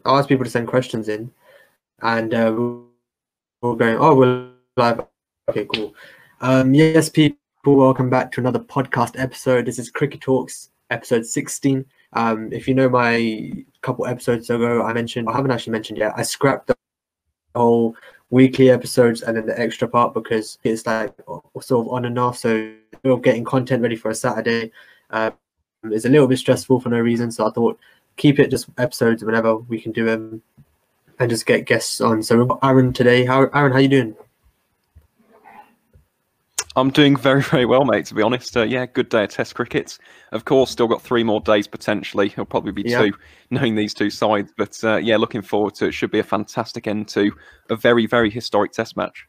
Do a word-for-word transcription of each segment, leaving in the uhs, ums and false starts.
I asked people to send questions in, and uh, we we're going, oh, we're live. Okay, cool. Um, yes, people, welcome back to another podcast episode. This is Cricket Talks, episode sixteen. Um, if you know my couple episodes ago, I mentioned, I haven't actually mentioned yet, I scrapped the whole weekly episodes and then the extra part because it's like sort of on and off. So we're getting content ready for a Saturday. Um, it's a little bit stressful for no reason. So I thought keep it just episodes whenever we can do them and just get guests on. So we've got Aaron today. How Aaron, how you doing? I'm doing very, very well, mate, to be honest. Uh, yeah, good day of Test cricket. Of course, still got three more days potentially. It'll probably be Yeah. two, knowing these two sides. But uh, yeah, looking forward to it. Should be a fantastic end to a very, very historic Test match.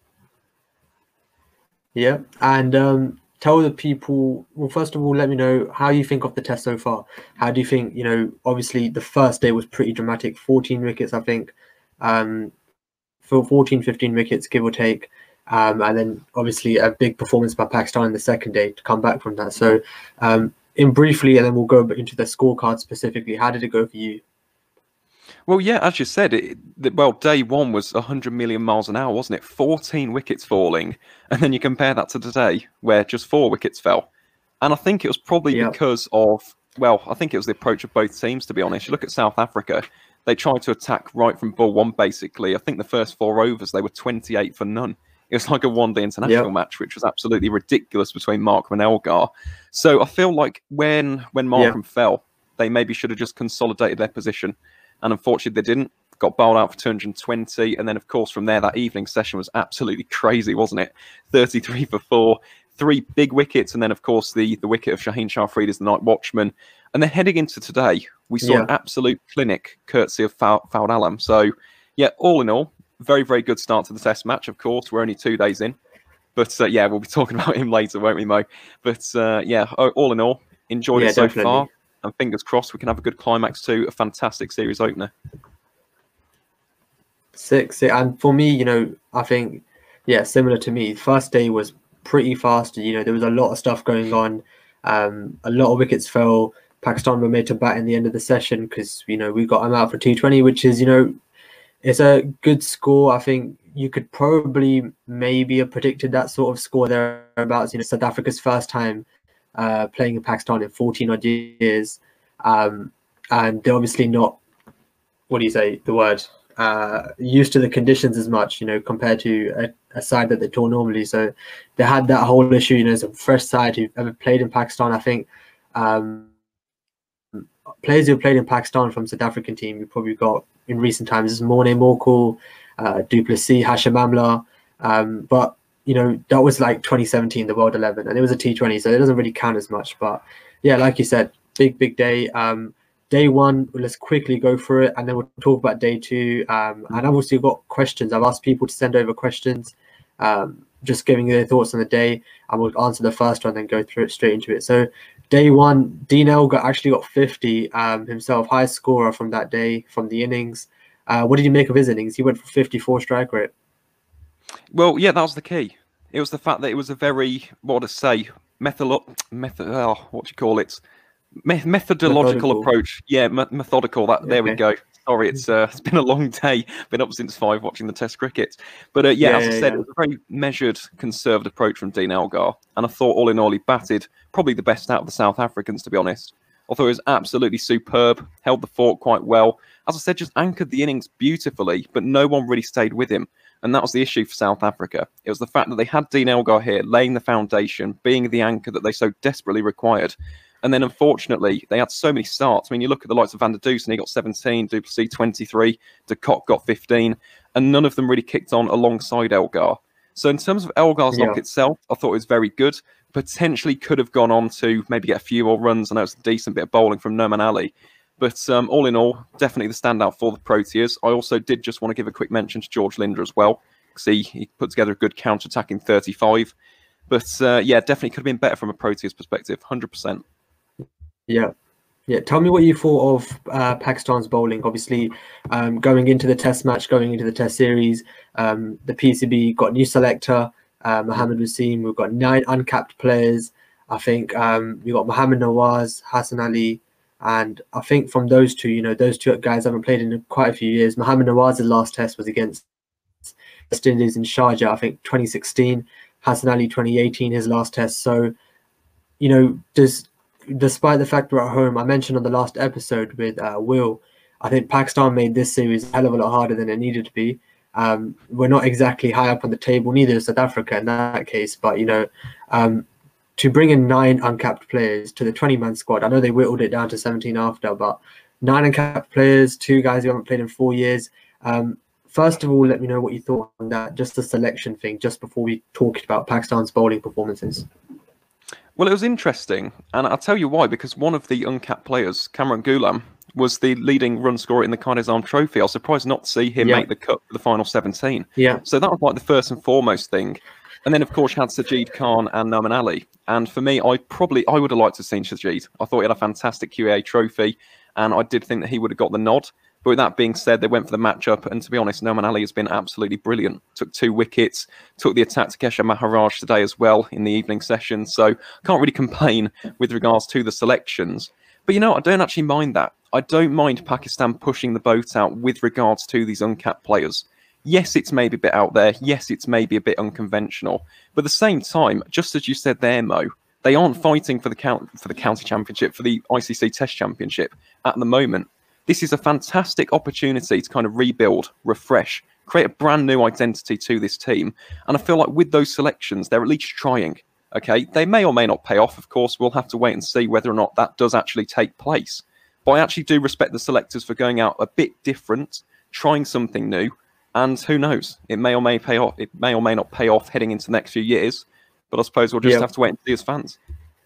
Yeah, and um, tell the people, well, first of all, let me know how you think of the Test so far. How do you think, you know, obviously the first day was pretty dramatic, fourteen wickets, I think, um, for fourteen, fifteen wickets, give or take. Um, and then obviously a big performance by Pakistan in the second day to come back from that. So um, in briefly, and then we'll go into the scorecard specifically. How did it go for you? Well, yeah, as you said, it, well, day one was one hundred million miles an hour, wasn't it? fourteen wickets falling. And then you compare that to today, where just four wickets fell. And I think it was probably Yeah. because of, well, I think it was the approach of both teams, to be honest. You look at South Africa, they tried to attack right from ball one, basically. I think the first four overs, they were twenty-eight for none. It was like a one-day international Yeah. match, which was absolutely ridiculous between Markram and Elgar. So I feel like when when Markram Yeah. fell, they maybe should have just consolidated their position. And unfortunately, they didn't. Got bowled out for two hundred twenty. And then, of course, from there, that evening session was absolutely crazy, wasn't it? thirty-three for four, three big wickets. And then, of course, the, the wicket of Shaheen Shah Afridi as the night watchman. And then heading into today, we saw Yeah. an absolute clinic courtesy of Fawad Alam. So, yeah, all in all, very, very good start to the Test match, of course. We're only two days in. But, uh, yeah, we'll be talking about him later, won't we, Mo? But, uh, yeah, all in all, enjoyed Yeah, it so definitely. far. And fingers crossed we can have a good climax to a fantastic series opener. Six. And for me, you know, I think, yeah, similar to me. First day was pretty fast. You know, there was a lot of stuff going on. Um, a lot of wickets fell. Pakistan were made to bat in the end of the session because, you know, we got them out for T twenty, which is, you know, it's a good score. I think you could probably maybe have predicted that sort of score thereabouts. You know, South Africa's first time uh, playing in Pakistan in fourteen odd years. Um, and they're obviously not, what do you say, the word, uh, used to the conditions as much, you know, compared to a, a side that they tour normally. So they had that whole issue, you know, it's a fresh side who've ever played in Pakistan. I think um, players who played in Pakistan from South African team, we probably got in recent times is Morne Morkel, uh, Duplessis, Hashim Amla. Um, but, you know, that was like twenty seventeen, the World eleven, and it was a T twenty, so it doesn't really count as much. But yeah, like you said, big, big day. Um, day one, let's quickly go through it, and then we'll talk about day two. Um, and I've also got questions. I've asked people to send over questions, um, just giving their thoughts on the day, and we'll answer the first one, then go through it straight into it. So day one, Dean Elgar actually got fifty um, himself, highest scorer from that day, from the innings. Uh, what did you make of his innings? He went for fifty-four strike rate. Well, yeah, that was the key. It was the fact that it was a very, what to say, method, method, oh, what do you call it? Me methodological Methodical. approach. Yeah, me methodical. That there Okay. we go. Sorry, it's uh, it's been a long day. Been up since five watching the Test cricket. But uh, yeah, Yeah, as I yeah, said, yeah. it was a very measured, conservative approach from Dean Elgar. And I thought, all in all, he batted probably the best out of the South Africans, to be honest. I thought it was absolutely superb. Held the fort quite well. As I said, just anchored the innings beautifully, but no one really stayed with him. And that was the issue for South Africa. It was the fact that they had Dean Elgar here, laying the foundation, being the anchor that they so desperately required. And then, unfortunately, they had so many starts. I mean, you look at the likes of Van der Dusen, he got seventeen, Duplessis twenty-three, De Kock got fifteen, and none of them really kicked on alongside Elgar. So in terms of Elgar's Yeah. knock itself, I thought it was very good. Potentially could have gone on to maybe get a few more runs. I know it's a decent bit of bowling from Noman Ali. But um, all in all, definitely the standout for the Proteas. I also did just want to give a quick mention to George Linder as well, because he, he put together a good counter-attacking thirty-five. But uh, yeah, definitely could have been better from a Proteas perspective, one hundred percent. Yeah. Yeah. Tell me what you thought of uh, Pakistan's bowling. Obviously, um, going into the Test match, going into the Test series, um, the P C B got a new selector, uh, Mohammad Wasim. We've got nine uncapped players. I think um, we got Mohammad Nawaz, Hassan Ali, And I think from those two, you know, those two guys haven't played in quite a few years. Mohamed Nawaz's last test was against West Indies in Sharjah, I think twenty sixteen. Hassan Ali twenty eighteen, his last test. So, you know, just despite the fact we're at home, I mentioned on the last episode with uh, Will, I think Pakistan made this series a hell of a lot harder than it needed to be. Um, we're not exactly high up on the table, neither is South Africa in that case. But, you know, um, to bring in nine uncapped players to the twenty-man squad, I know they whittled it down to seventeen after, but nine uncapped players, two guys who haven't played in four years. Um, first of all, let me know what you thought on that, just the selection thing, just before we talked about Pakistan's bowling performances. Well, it was interesting, and I'll tell you why, because one of the uncapped players, Cameron Ghulam, was the leading run scorer in the Khair Nizam Trophy. I was surprised not to see him Yeah. make the cut for the final seventeen. Yeah. So that was like the first and foremost thing. And then, of course, you had Sajid Khan and Noman Ali. And for me, I probably I would have liked to have seen Sajid. I thought he had a fantastic Q A trophy, and I did think that he would have got the nod. But with that being said, they went for the matchup, and to be honest, Noman Ali has been absolutely brilliant. Took two wickets, took the attack to Keshav Maharaj today as well in the evening session. So can't really complain with regards to the selections. But you know, I don't actually mind that. I don't mind Pakistan pushing the boat out with regards to these uncapped players. Yes, it's maybe a bit out there. Yes, it's maybe a bit unconventional. But at the same time, just as you said there, Mo, they aren't fighting for the count for the county championship, for the I C C Test Championship at the moment. This is a fantastic opportunity to kind of rebuild, refresh, create a brand new identity to this team. And I feel like with those selections, they're at least trying. Okay, they may or may not pay off. Of course, we'll have to wait and see whether or not that does actually take place. But I actually do respect the selectors for going out a bit different, trying something new. And who knows? It may or may pay off. It may or may not pay off heading into the next few years. But I suppose we'll just Yeah. have to wait and see as fans.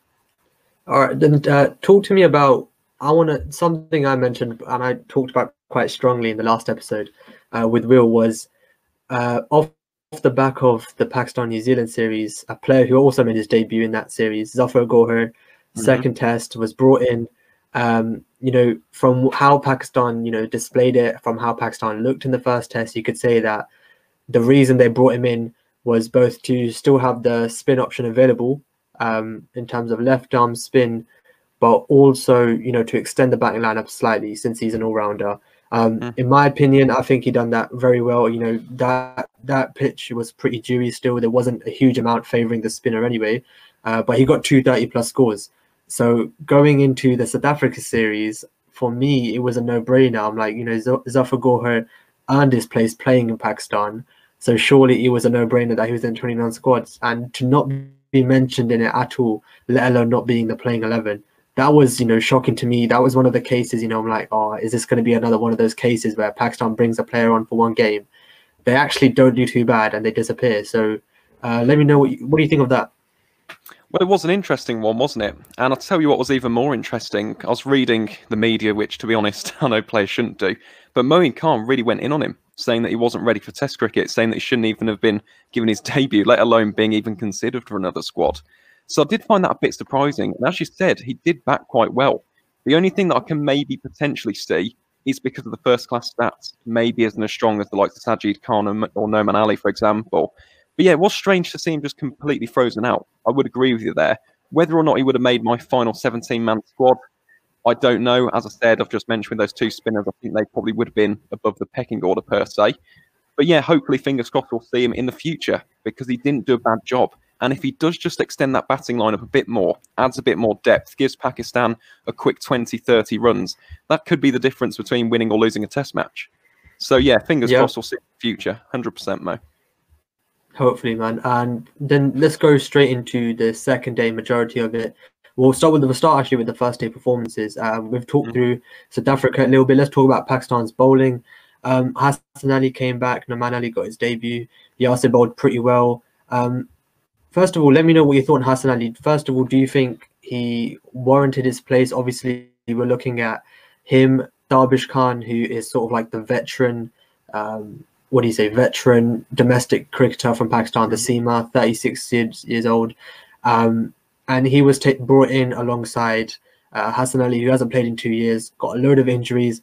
All right, then uh, talk to me about, I want to, something I mentioned and I talked about quite strongly in the last episode uh, with Will was uh, off, off the back of the Pakistan-New Zealand series, a player who also made his debut in that series, Zafar Gohar, mm-hmm. second test, was brought in. Um, you know, from how Pakistan, you know, displayed it, from how Pakistan looked in the first test, you could say that the reason they brought him in was both to still have the spin option available um, in terms of left arm spin, but also, you know, to extend the batting lineup slightly since he's an all-rounder. Um, mm. In my opinion, I think he done that very well. You know, that that pitch was pretty dewy still. There wasn't a huge amount favouring the spinner anyway, uh, but he got two thirty-plus scores. So going into the South Africa series, for me, it was a no-brainer. I'm like, you know, Zafar Gohar earned his place playing in Pakistan, so surely it was a no-brainer that he was in twenty-nine squads. And to not be mentioned in it at all, let alone not being the playing eleven, that was, you know, shocking to me. That was one of the cases, you know, I'm like, oh, is this going to be another one of those cases where Pakistan brings a player on for one game? They actually don't do too bad and they disappear. So uh, let me know, what you, what do you think of that? Well, it was an interesting one, wasn't it? And I'll tell you what was even more interesting. I was reading the media, which, to be honest, I know players shouldn't do. But Moeen Khan really went in on him, saying that he wasn't ready for Test cricket, saying that he shouldn't even have been given his debut, let alone being even considered for another squad. So I did find that a bit surprising. And as you said, he did bat quite well. The only thing that I can maybe potentially see is because of the first-class stats, maybe isn't as strong as the likes of Sajid Khan or Noman Ali, for example. But yeah, it was strange to see him just completely frozen out. I would agree with you there. Whether or not he would have made my final seventeen-man squad, I don't know. As I said, I've just mentioned those two spinners. I think they probably would have been above the pecking order per se. But yeah, hopefully, fingers crossed, we'll see him in the future because he didn't do a bad job. And if he does just extend that batting lineup a bit more, adds a bit more depth, gives Pakistan a quick twenty, thirty runs, that could be the difference between winning or losing a test match. So yeah, fingers yeah. crossed we'll see him in the future. one hundred percent, Mo. Hopefully, man. And then let's go straight into the second day majority of it. We'll start with the we'll start actually with the first day performances. Um, we've talked mm-hmm. through South Africa a little bit. Let's talk about Pakistan's bowling. Um, Hassan Ali came back. Noman Ali got his debut. Yasir bowled pretty well. Um, first of all, let me know what you thought on Hassan Ali. First of all, do you think he warranted his place? Obviously, we're looking at him, Darbish Khan, who is sort of like the veteran. Um, what do you say, veteran domestic cricketer from Pakistan, the Seema, thirty-six years, years old. Um, and he was brought in alongside uh, Hassan Ali, who hasn't played in two years, got a load of injuries.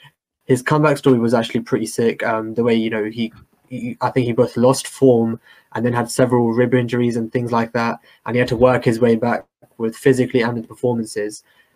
His comeback story was actually pretty sick. Um, the way, you know, he, he, I think he both lost form and then had several rib injuries and things like that. And he had to work his way back with physically and with performances.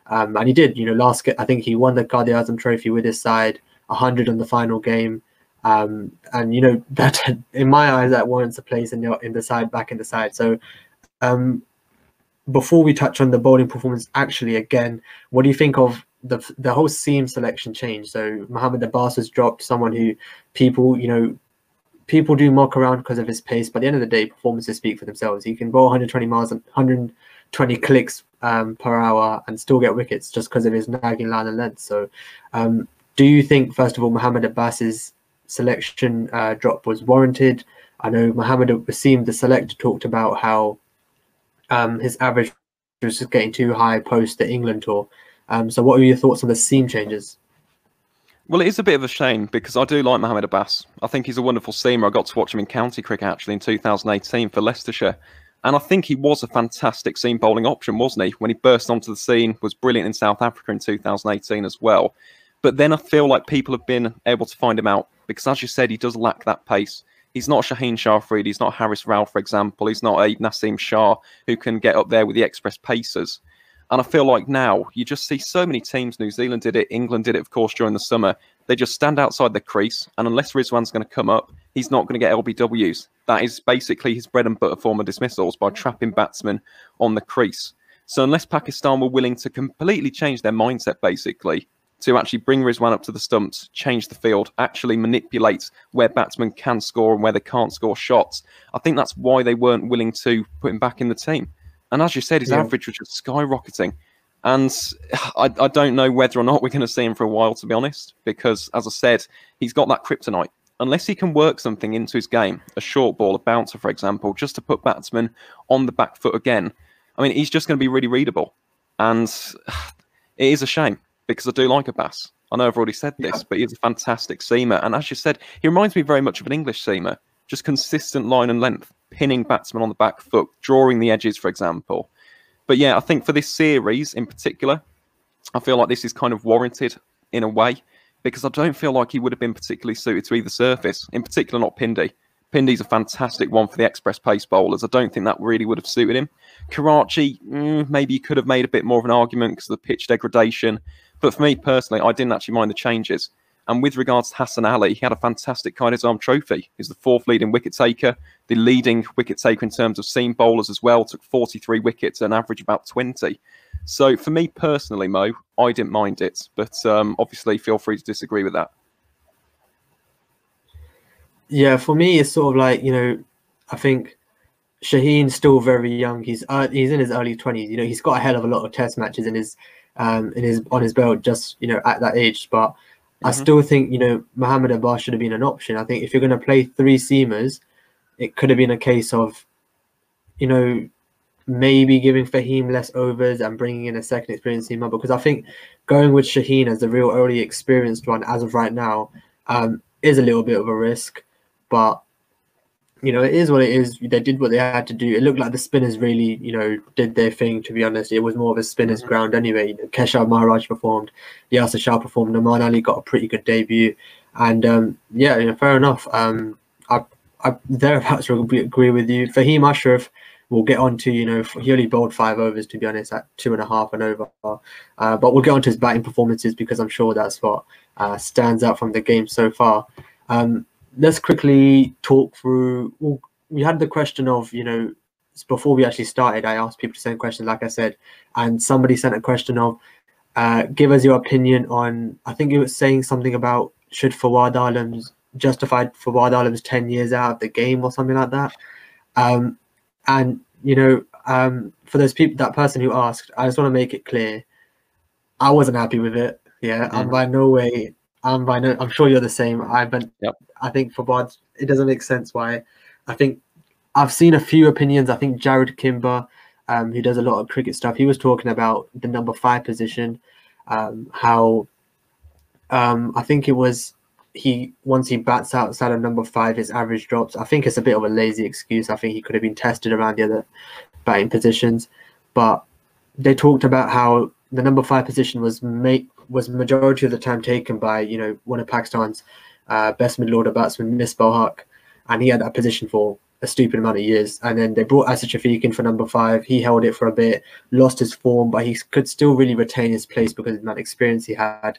Um, and he did, you know, last, I think he won the Quaid-e-Azam trophy with his side, one hundred on the final game. Um, and, you know, that in my eyes, that warrants a place in the, in the side, back in the side. So um, before we touch on the bowling performance, actually, again, what do you think of the the whole seam selection change? So Mohamed Abbas has dropped, someone who people, you know, people do mock around because of his pace, but at the end of the day, performances speak for themselves. He can bowl one hundred twenty miles and one hundred twenty clicks um, per hour and still get wickets just because of his nagging line and length. So um, do you think, first of all, Mohamed Abbas's selection uh, drop was warranted? I know Mohamed Wasim, the selector, talked about how um, his average was just getting too high post the England tour. Um, so what are your thoughts on the seam changes? Well, it is a bit of a shame because I do like Mohamed Abbas. I think he's a wonderful seamer. I got to watch him in county cricket actually in two thousand eighteen for Leicestershire. And I think he was a fantastic seam bowling option, wasn't he? When he burst onto the scene, was brilliant in South Africa in two thousand eighteen as well. But then I feel like people have been able to find him out because, as you said, he does lack that pace. He's not Shaheen Shah Afridi, he's not Haris Raul, for example. He's not a Naseem Shah who can get up there with the express pacers. And I feel like now you just see so many teams. New Zealand did it, England did it, of course, during the summer. They just stand outside the crease, and unless Rizwan's going to come up, he's not going to get L B Ws. That is basically his bread and butter form of dismissals, by trapping batsmen on the crease. So unless Pakistan were willing to completely change their mindset, basically, to actually bring Rizwan up to the stumps, change the field, actually manipulate where batsmen can score and where they can't score shots, I think that's why they weren't willing to put him back in the team. And as you said, his yeah. average was just skyrocketing. And I, I don't know whether or not we're going to see him for a while, to be honest, because, as I said, he's got that kryptonite. Unless he can work something into his game, a short ball, a bouncer, for example, just to put batsmen on the back foot again, I mean, he's just going to be really readable. And it is a shame, because I do like Abbas. I know I've already said this, yeah. but he's a fantastic seamer. And as you said, he reminds me very much of an English seamer, just consistent line and length, pinning batsmen on the back foot, drawing the edges, for example. But yeah, I think for this series in particular, I feel like this is kind of warranted in a way, because I don't feel like he would have been particularly suited to either surface, in particular not Pindi. Pindy's a fantastic one for the express pace bowlers. I don't think that really would have suited him. Karachi, mm, maybe you could have made a bit more of an argument because of the pitch degradation. But for me personally, I didn't actually mind the changes. And with regards to Hassan Ali, he had a fantastic Quaid-e-Azam trophy. He's the fourth leading wicket taker, the leading wicket taker in terms of seam bowlers as well, took forty-three wickets, an average about twenty. So for me personally, Mo, I didn't mind it. But um, obviously, feel free to disagree with that. Yeah, for me, it's sort of like, you know, I think Shaheen's still very young. He's uh, he's in his early twenties. You know, he's got a hell of a lot of test matches in his um in his on his belt just, you know, at that age. But mm-hmm. I still think, you know, Mohamed Abbas should have been an option. I think if you're going to play three seamers, it could have been a case of, you know, maybe giving Fahim less overs and bringing in a second experienced seamer, because I think going with Shaheen as the real early experienced one as of right now um, is a little bit of a risk. But, you know, it is what it is. They did what they had to do. It looked like the spinners really, you know, did their thing, to be honest. It was more of a spinner's mm-hmm. ground anyway. Keshav Maharaj performed. Yasir Shah performed. Nouman Ali got a pretty good debut. And, um, yeah, you know, fair enough. Um, I, I thereabouts will agree with you. Fahim Ashraf, we'll get on to, you know, he only bowled five overs, to be honest, at two and a half and over. Uh, but we'll get on to his batting performances because I'm sure that's what uh, stands out from the game so far. Um, Let's quickly talk through. Well, we had the question of, you know, before we actually started, I asked people to send questions, like I said, and somebody sent a question of, uh, give us your opinion on, I think it was saying something about should Fawad Alam's, justified Fawad Alam's ten years out of the game or something like that. Um, and, you know, um, for those people, that person who asked, I just want to make it clear, I wasn't happy with it. Yeah, mm-hmm. I'm by no way. I'm by no, I'm sure you're the same. I've been. Yep. I think for Bod, it doesn't make sense why. I think I've seen a few opinions. I think Jared Kimber, um, who does a lot of cricket stuff, he was talking about the number five position. Um, how um, I think it was he once he bats outside of number five, his average drops. I think it's a bit of a lazy excuse. I think he could have been tested around the other batting positions, but they talked about how the number five position was made. was majority of the time taken by, you know, one of Pakistan's uh, best middle order batsmen, Misbah Haq, and he had that position for a stupid amount of years. And then they brought Asad Shafiq in for number five. He held it for a bit, lost his form, but he could still really retain his place because of the amount of experience he had.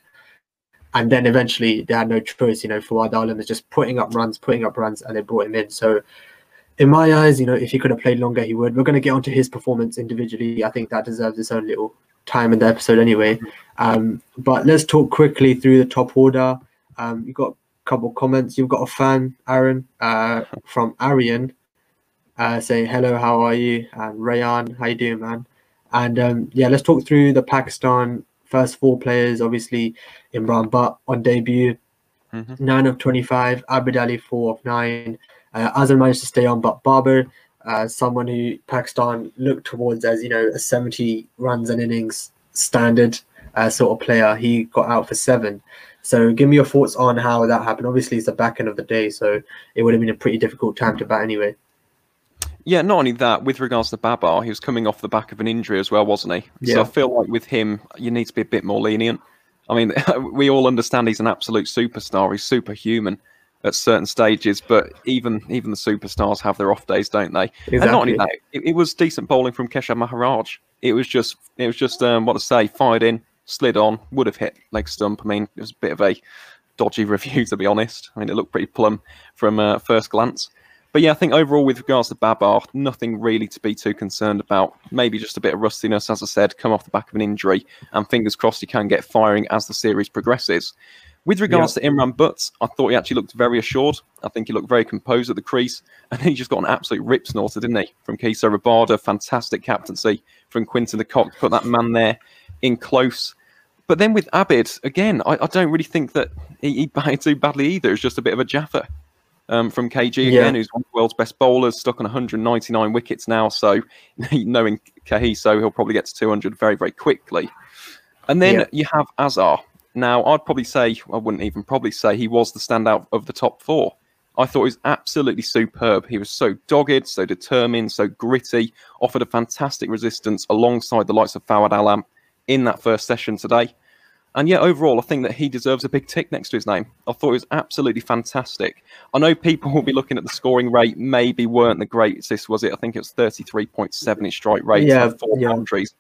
And then eventually they had no choice, you know, Fawad Alam is just putting up runs, putting up runs, and they brought him in. So in my eyes, you know, if he could have played longer, he would. We're going to get onto his performance individually. I think that deserves its own little time in the episode anyway. Um, but let's talk quickly through the top order. Um, you've got a couple of comments. You've got a fan, Aaron, uh, from Arian, uh, saying, hello, how are you? And Rayan, how you doing, man? And um, yeah, let's talk through the Pakistan first four players. Obviously, Imran Butt on debut, mm-hmm. nine of twenty-five, Abid Ali four of nine. Uh, Azhar managed to stay on, but Babar, uh, someone who Pakistan looked towards as, you know, a seventy runs and innings standard uh, sort of player, he got out for seven. So give me your thoughts on how that happened. Obviously, it's the back end of the day, so it would have been a pretty difficult time to bat anyway. Yeah, not only that, with regards to Babar, he was coming off the back of an injury as well, wasn't he? Yeah. So I feel like with him, you need to be a bit more lenient. I mean, we all understand he's an absolute superstar. He's superhuman at certain stages, but even even the superstars have their off days, don't they? Exactly. And not only that, it, it was decent bowling from Keshav Maharaj. It was just, it was just um, what to say, fired in, slid on, would have hit leg stump. I mean, it was a bit of a dodgy review, to be honest. I mean, it looked pretty plumb from uh, first glance. But yeah, I think overall with regards to Babar, nothing really to be too concerned about. Maybe just a bit of rustiness, as I said, come off the back of an injury, and fingers crossed he can get firing as the series progresses. With regards yeah. to Imran Butt, I thought he actually looked very assured. I think he looked very composed at the crease, and he just got an absolute rip snorter, didn't he? From Keso Rabada, fantastic captaincy from Quinton de Kock, put that man there in close. But then with Abid, again, I, I don't really think that he, he batted too badly either. It's just a bit of a jaffa. Um, from K G again, yeah. who's one of the world's best bowlers, stuck on one hundred ninety-nine wickets now. So, knowing Kahiso, he'll probably get to two hundred very, very quickly. And then yeah. you have Azhar. Now, I'd probably say, I wouldn't even probably say he was the standout of the top four. I thought he was absolutely superb. He was so dogged, so determined, so gritty, offered a fantastic resistance alongside the likes of Fawad Alam in that first session today. And yeah, overall, I think that he deserves a big tick next to his name. I thought it was absolutely fantastic. I know people will be looking at the scoring rate, maybe weren't the greatest, was it? I think it was thirty-three point seven his strike rate, yeah, four yeah. boundaries.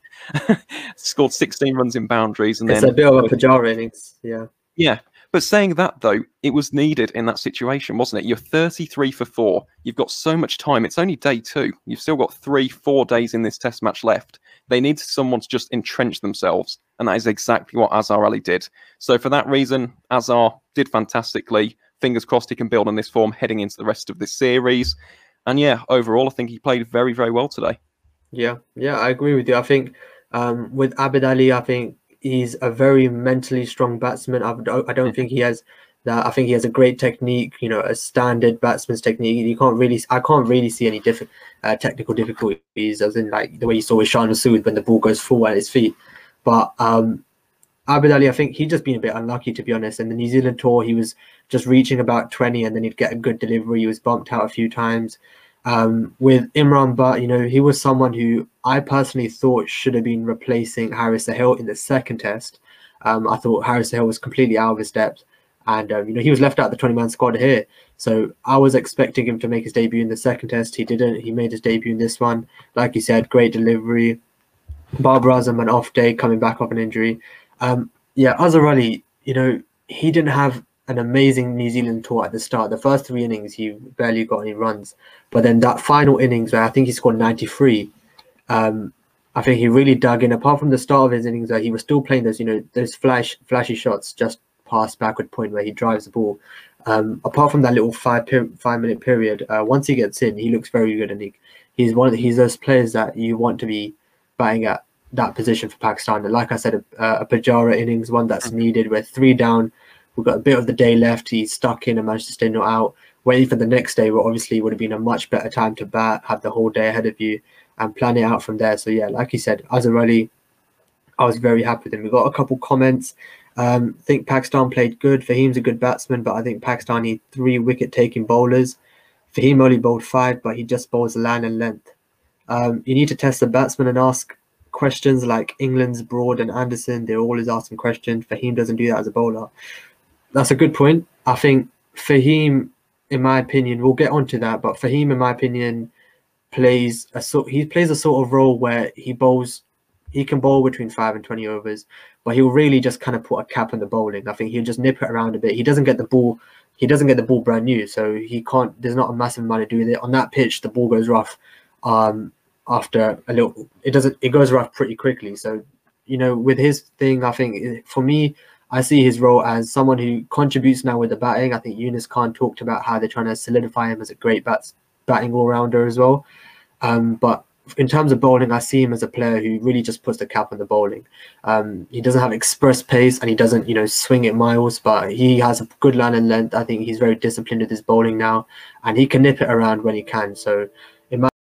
Scored sixteen runs in boundaries. And it's then a bit of a Pujara innings, yeah. Yeah, but saying that, though, it was needed in that situation, wasn't it? You're thirty-three for four. You've got so much time. It's only day two. You've still got three, four days in this test match left. They need someone to just entrench themselves, and that is exactly what Azhar Ali did. So for that reason, Azhar did fantastically. Fingers crossed he can build on this form heading into the rest of this series. And yeah, overall, I think he played very, very well today. Yeah, yeah, I agree with you. I think um, with Abid Ali, I think he's a very mentally strong batsman. I don't, I don't think he has that. I think he has a great technique, you know, a standard batsman's technique. You can't really, I can't really see any different uh, technical difficulties, as in like the way you saw with Shan Masood when the ball goes full at his feet. But um, Abid Ali, I think he'd just been a bit unlucky, to be honest. And the New Zealand tour, he was just reaching about twenty, and then he'd get a good delivery. He was bumped out a few times. Um, with Imran Butt, you know, he was someone who I personally thought should have been replacing Haris Sahel in the second test. Um, I thought Haris Sahel was completely out of his depth, and um, you know, he was left out of the twenty-man squad here. So I was expecting him to make his debut in the second test. He didn't. He made his debut in this one. Like you said, great delivery. Babar Azam, an off day, coming back off an injury. Um, yeah, Azhar Ali, you know, he didn't have an amazing New Zealand tour at the start. The first three innings, he barely got any runs. But then that final innings, where I think he scored ninety-three, um, I think he really dug in. Apart from the start of his innings, where he was still playing those, you know, those flash, flashy shots just past backward point where he drives the ball. Um, apart from that little five per five minute period, uh, once he gets in, he looks very good, and he, he's one of the, he's those players that you want to be batting at that position for Pakistan. And like I said, a, a Pujara innings, one that's needed. We're three down. We've got a bit of the day left. He's stuck in and managed to stay not out. Waiting for the next day, where obviously would have been a much better time to bat, have the whole day ahead of you, and plan it out from there. So yeah, like you said, Azhar Ali, I was very happy with him. We got a couple comments. Um, I think Pakistan played good. Fahim's a good batsman, but I think Pakistan need three wicket-taking bowlers. Fahim only bowled five, but he just bowls line and length. Um, you need to test the batsman and ask questions like England's Broad and Anderson. They're always asking questions. Fahim doesn't do that as a bowler. That's a good point. I think Fahim in my opinion, we'll get onto that, but Fahim, in my opinion, plays a sort he plays a sort of role where he bowls he can bowl between five and twenty overs, but he'll really just kind of put a cap on the bowling. I think he'll just nip it around a bit. He doesn't get the ball he doesn't get the ball brand new, so he can't there's not a massive amount to do with it. On that pitch the ball goes rough um after a little it doesn't it goes rough pretty quickly. So, you know, with his thing, I think for me, I see his role as someone who contributes now with the batting. I think Yunus Khan talked about how they're trying to solidify him as a great bats batting all-rounder as well. Um, but in terms of bowling, I see him as a player who really just puts the cap on the bowling. Um, he doesn't have express pace and he doesn't, you know, swing it miles, but he has a good line and length. I think he's very disciplined with his bowling now, and he can nip it around when he can. So in my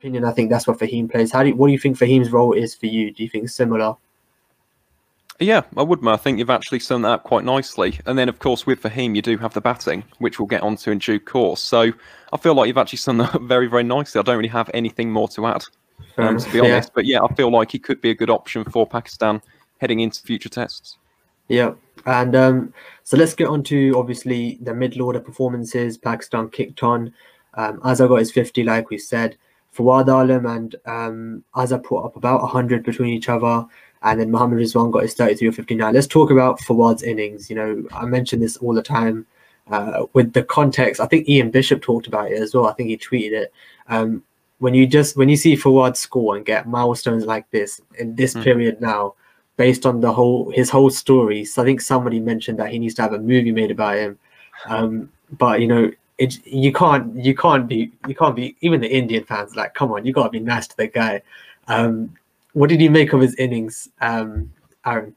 opinion, I think that's what Fahim plays. How do you, what do you think Fahim's role is for you? Do you think similar? Yeah, I would, Mo. I think you've actually summed that up quite nicely. And then, of course, with Fahim, you do have the batting, which we'll get onto in due course. So I feel like you've actually summed that up very, very nicely. I don't really have anything more to add, um, to be honest. Yeah. But yeah, I feel like he could be a good option for Pakistan heading into future tests. Yeah, and um, so let's get on to, obviously, the middle order performances. Pakistan kicked on. Um, Azhar got his fifty, like we said. Fawad Alam and um, Azhar put up about one hundred between each other. And then Mohammad Rizwan got his thirty-three or fifty-nine. Let's talk about Fawad's innings. You know, I mention this all the time uh, with the context. I think Ian Bishop talked about it as well. I think he tweeted it. Um, when you just when you see Fawad score and get milestones like this in this mm. period now, based on the whole his whole story. So I think somebody mentioned that he needs to have a movie made about him. Um, but you know, it you can't you can't be you can't be even the Indian fans like, come on, you got to be nice to the guy. Um, What did you make of his innings, um, Aaron?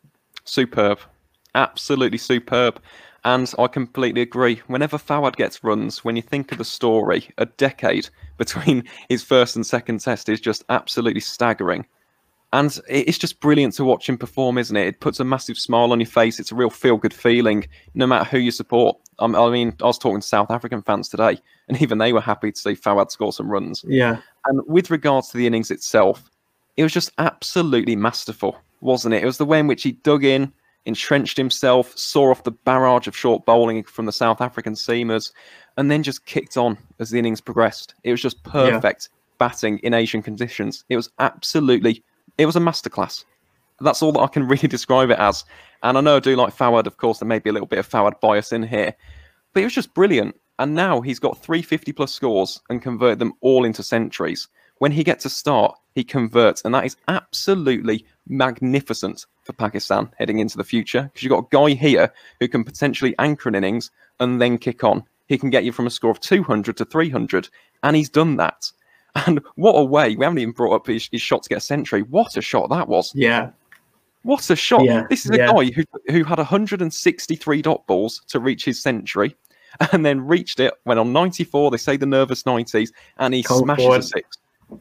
Superb. Absolutely superb. And I completely agree. Whenever Fawad gets runs, when you think of the story, a decade between his first and second test is just absolutely staggering. And it's just brilliant to watch him perform, isn't it? It puts a massive smile on your face. It's a real feel-good feeling, no matter who you support. Um, I mean, I was talking to South African fans today, and even they were happy to see Fawad score some runs. Yeah. And with regards to the innings itself, it was just absolutely masterful, wasn't it? It was the way in which he dug in, entrenched himself, saw off the barrage of short bowling from the South African seamers, and then just kicked on as the innings progressed. It was just perfect yeah. batting in Asian conditions. It was absolutely, it was a masterclass. That's all that I can really describe it as. And I know I do like Fawad, of course, there may be a little bit of Fawad bias in here, but it was just brilliant. And now he's got three fifty plus scores and converted them all into centuries. When he gets a start, he converts, and that is absolutely magnificent for Pakistan heading into the future, because you've got a guy here who can potentially anchor an innings and then kick on. He can get you from a score of two hundred to three hundred, and he's done that. And what a way. We haven't even brought up his, his shot to get a century. What a shot that was. Yeah. What a shot. Yeah. This is a yeah. guy who, who had one hundred sixty-three dot balls to reach his century, and then reached it, went on ninety-four, they say the nervous nineties, and he Come smashes forward. a six.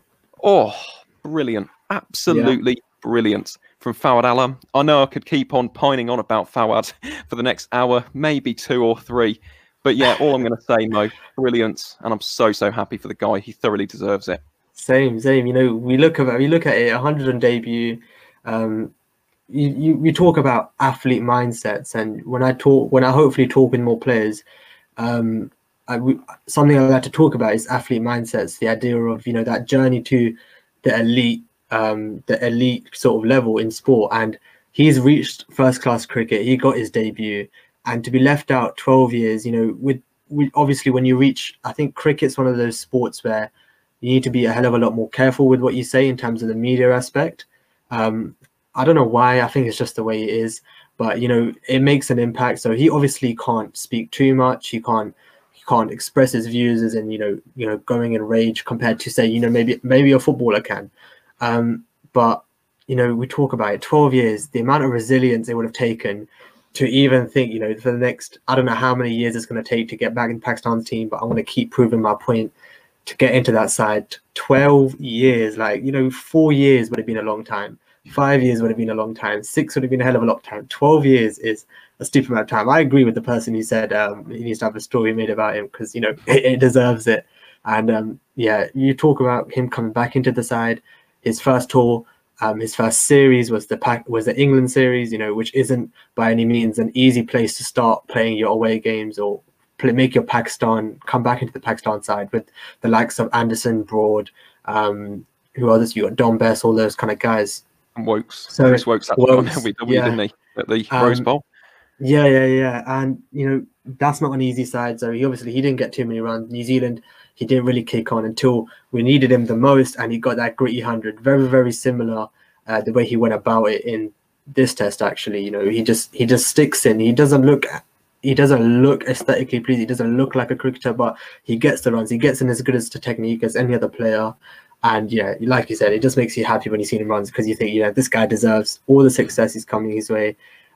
Oh, brilliant. Absolutely yeah. brilliant from Fawad Alam. I know I could keep on pining on about Fawad for the next hour, maybe two or three. But yeah, all I'm going to say, Mo, brilliant. And I'm so, so happy for the guy. He thoroughly deserves it. Same, same. You know, we look at we look at it, one hundred debut. Um, you, you, you talk about athlete mindsets. And when I talk, when I hopefully talk with more players, um, I, we, something I like to talk about is athlete mindsets, the idea of, you know, that journey to the elite, um, the elite sort of level in sport. And he's reached first class cricket. He got his debut, and to be left out twelve years, you know, with, with obviously when you reach, I think cricket's one of those sports where you need to be a hell of a lot more careful with what you say in terms of the media aspect. Um, I don't know why. I think it's just the way it is, but, you know, it makes an impact. So he obviously can't speak too much. He can't, can't express his views as in, you know, you know, going in rage compared to, say, you know, maybe maybe a footballer can. Um, but, you know, we talk about it, twelve years, the amount of resilience it would have taken to even think, you know, for the next, I don't know how many years it's going to take to get back in Pakistan's team, but I want to keep proving my point to get into that side. twelve years, like, you know, four years would have been a long time. Five years would have been a long time. Six would have been a hell of a long time. twelve years is a stupid amount of time. I agree with the person who said um, he needs to have a story made about him, because, you know, it, it deserves it. And um, yeah, you talk about him coming back into the side. His first tour, um, his first series was the pack was the England series, you know, which isn't by any means an easy place to start playing your away games or play, make your Pakistan come back into the Pakistan side with the likes of Anderson, Broad, um, who others you got, Don Bess, all those kind of guys. And Wokes. So Chris Wokes actually on L B W, yeah. didn't he, at the um, Rose Bowl? Yeah, yeah, yeah. And, you know, that's not an easy side. So he obviously he didn't get too many runs. New Zealand, he didn't really kick on until we needed him the most, and he got that gritty hundred. Very, very similar uh, the way he went about it in this test. Actually, you know, he just he just sticks in. He doesn't look he doesn't look aesthetically pleasing. He doesn't look like a cricketer, but he gets the runs. He gets in as good as the technique as any other player. And yeah, like you said, it just makes you happy when you see him runs, because you think, you know, this guy deserves all the success is coming his way.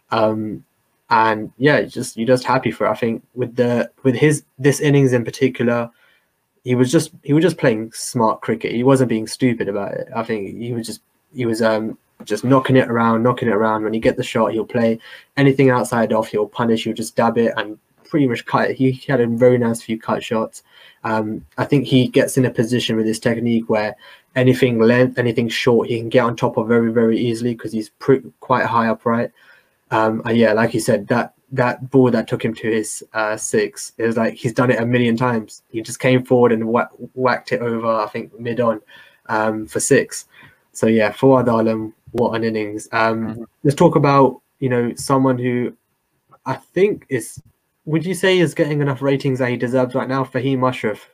Um, and yeah, just you're just happy for it. I think with the with his this innings in particular, he was just he was just playing smart cricket. He wasn't being stupid about it. I think he was just he was um just knocking it around, knocking it around. When he get the shot, he'll play anything outside off. He'll punish. He'll just dab it and pretty much cut it. He, he had a very nice few cut shots. Um, I think he gets in a position with his technique where anything length, anything short, he can get on top of very very easily because he's pretty, quite high upright. Um, and yeah, like you said, that that ball that took him to his uh, six, it was like he's done it a million times. He just came forward and whack, whacked it over, I think, mid on um, for six. So yeah, Fawad Alam, what an innings. Um, mm-hmm. Let's talk about, you know, someone who I think is, would you say is getting enough ratings that he deserves right now, Fahim Ashraf?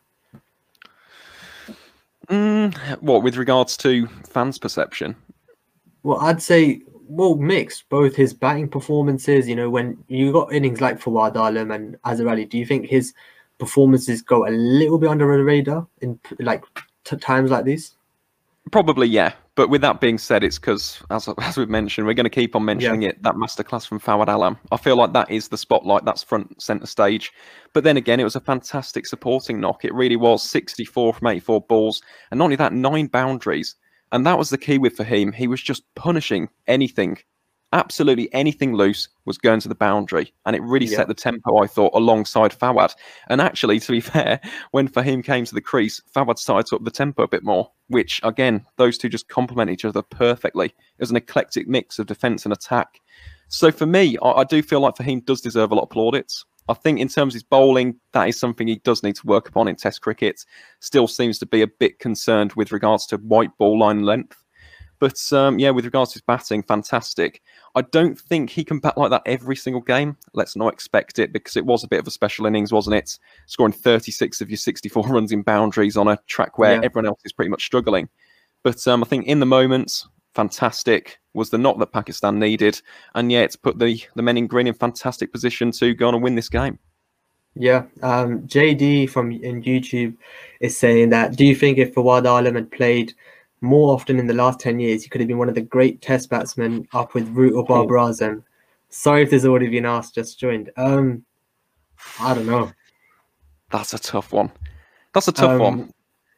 Mm, what, with regards to fans' perception? Well, I'd say, well, mixed. Both his batting performances, you know, when you got innings like Fawad Alam and Azhar Ali, do you think his performances go a little bit under the radar in like t- times like these? Probably, yeah. But with that being said, it's because, as, as we've mentioned, we're going to keep on mentioning yeah. it, that masterclass from Fawad Alam. I feel like that is the spotlight, that's front centre stage. But then again, it was a fantastic supporting knock. It really was sixty-four from eighty-four balls. And not only that, nine boundaries. And that was the key with Fahim. He was just punishing anything. Absolutely anything loose was going to the boundary. And it really yeah. set the tempo, I thought, alongside Fawad. And actually, to be fair, when Fahim came to the crease, Fawad started to up the tempo a bit more, which, again, those two just complement each other perfectly. It was an eclectic mix of defence and attack. So for me, I, I do feel like Fahim does deserve a lot of plaudits. I think in terms of his bowling, that is something he does need to work upon in Test cricket. Still seems to be a bit concerned with regards to white ball line length. But um, yeah, with regards to his batting, fantastic. I don't think he can bat like that every single game. Let's not expect it, because it was a bit of a special innings, wasn't it? Scoring thirty-six of your sixty-four runs in boundaries on a track where yeah. everyone else is pretty much struggling. But um, I think in the moment, fantastic, was the knock that Pakistan needed. And yeah, it's put the, the men in green in fantastic position to go on and win this game. Yeah, um, J D from in YouTube is saying that, do you think if Fawad Alam had played more often in the last ten years, he could have been one of the great test batsmen up with Root or Babar Azam? Sorry if there's already been asked, just joined. Um, I don't know. That's a tough one. That's a tough um, one.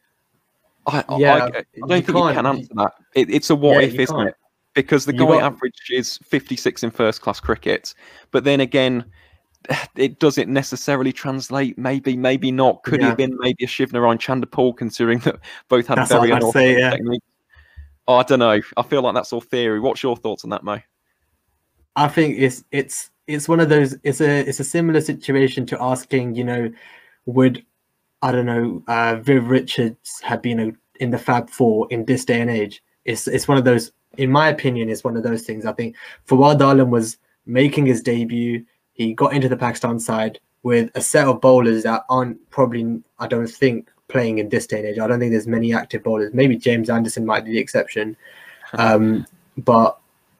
I, yeah, I, I don't you think you can answer that. It, it's a what yeah, if, isn't can't. it? Because the you guy got... average is fifty-six in first-class cricket. But then again, it doesn't necessarily translate. Maybe, maybe not. Could yeah. he have been maybe a Shivnarine Chanderpaul, considering that both had that's very unorthodox say, yeah. technique? Oh, I don't know. I feel like that's all theory. What's your thoughts on that, Mo? I think it's it's it's one of those. It's a it's a similar situation to asking, you know, would I don't know, uh, Viv Richards have been a, in the Fab Four in this day and age? It's it's one of those. In my opinion, it's one of those things. I think Fawad Alam was making his debut. He got into the Pakistan side with a set of bowlers that aren't probably, I don't think, playing in this day and age. I don't think there's many active bowlers. Maybe James Anderson might be the exception. Um, but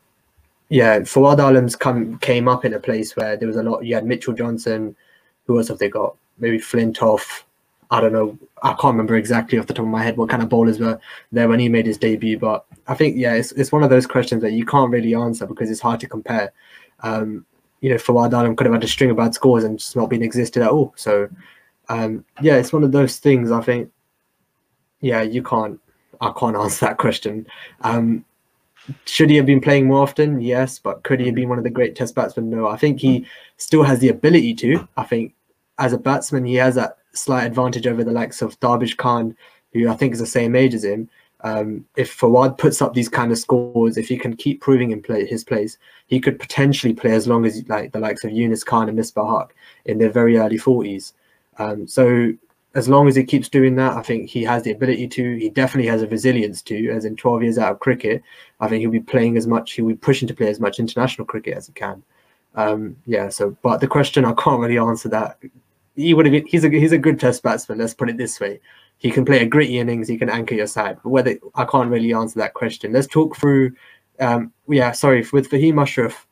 yeah, Fawad Alam's come came up in a place where there was a lot. You had Mitchell Johnson. Who else have they got? Maybe Flintoff. I don't know. I can't remember exactly off the top of my head what kind of bowlers were there when he made his debut. But I think, yeah, it's it's one of those questions that you can't really answer because it's hard to compare. Um, you know, Fawad Alam could have had a string of bad scores and just not been existed at all. So, um, yeah, it's one of those things. I think, yeah, you can't. I can't answer that question. Um, should he have been playing more often? Yes, but could he have been one of the great Test batsmen? No. I think he still has the ability to. I think as a batsman, he has that slight advantage over the likes of Darvish Khan, who I think is the same age as him. Um, if Fawad puts up these kind of scores, if he can keep proving in play his place, he could potentially play as long as like the likes of Yunus Khan and Misbah Haq in their very early forties. Um, so as long as he keeps doing that, I think he has the ability to. He definitely has a resilience to. As in twelve years out of cricket, I think he'll be playing as much. He'll be pushing to play as much international cricket as he can. Um, yeah. So, but the question, I can't really answer that. He would have been. He's a he's a good Test batsman. Let's put it this way. He can play a gritty innings. He can anchor your side. But whether I can't really answer that question. Let's talk through. Um, yeah, sorry. With Fahim Ashraf,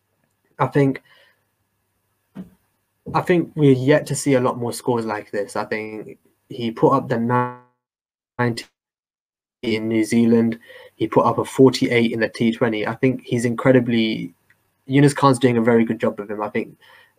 I think. I think we're yet to see a lot more scores like this. I think he put up the ninety in New Zealand. He put up a forty-eight in the T twenty. I think he's incredibly. Yunus Khan's doing a very good job of him. I think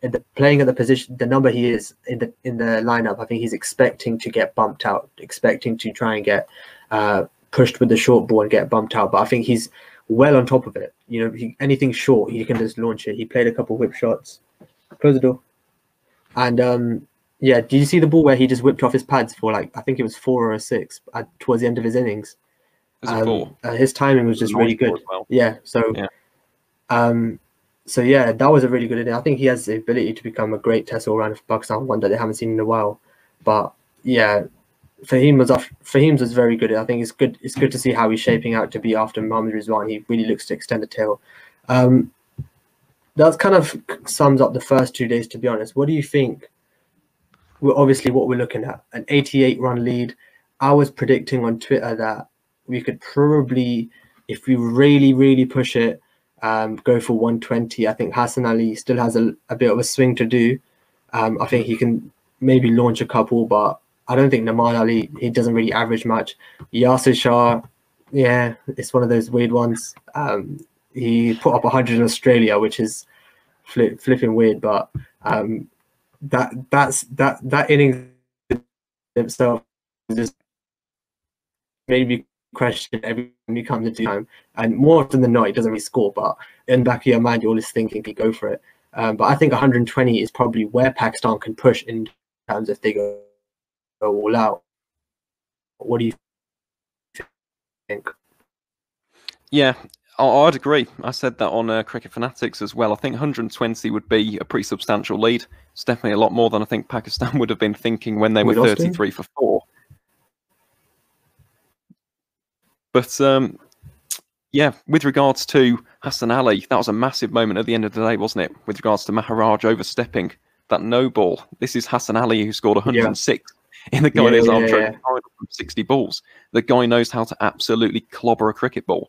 in the, playing at the position, the number he is in the in the lineup, I think he's expecting to get bumped out, expecting to try and get uh, pushed with the short ball and get bumped out. But I think he's well on top of it. You know, he, anything short, he can just launch it. He played a couple of whip shots. Close the door. And um, yeah, did you see the ball where he just whipped off his pads for like, I think it was four or a six at, towards the end of his innings? Um, uh, his timing was just really good. Well. Yeah. So, yeah. Um, so yeah, that was a really good inning. I think he has the ability to become a great Test all-rounder for Pakistan, one that they haven't seen in a while. But yeah, Fahim was off, Fahim's was very good. I think it's good. It's good to see how he's shaping out to be after Mohammad Rizwan. He really looks to extend the tail. Um, that kind of sums up the first two days. To be honest, what do you think? Well, obviously, what we're looking at an eighty-eight run lead. I was predicting on Twitter that we could probably, if we really, really push it, um, go for one twenty. I think Hassan Ali still has a, a bit of a swing to do. Um, I think he can maybe launch a couple, but I don't think Naman Ali, he doesn't really average much. Yasir Shah, yeah, it's one of those weird ones. Um, he put up one hundred in Australia, which is flip, flipping weird, but um, that that's that that inning himself just made me question every time he comes into time. And more often than not, he doesn't really score, but in the back of your mind, you're always thinking he go for it. Um, but I think one hundred twenty is probably where Pakistan can push in terms if they go all out. What do you think? Yeah, I'd agree. I said that on uh, Cricket Fanatics as well. I think one hundred twenty would be a pretty substantial lead. It's definitely a lot more than I think Pakistan would have been thinking when they were thirty-three for four. But um, yeah, with regards to Hassan Ali, that was a massive moment at the end of the day, wasn't it? With regards to Maharaj overstepping that no ball. This is Hassan Ali who scored one hundred and six. Yeah. In the guy yeah, yeah, yeah, yeah. from sixty balls. The guy knows how to absolutely clobber a cricket ball.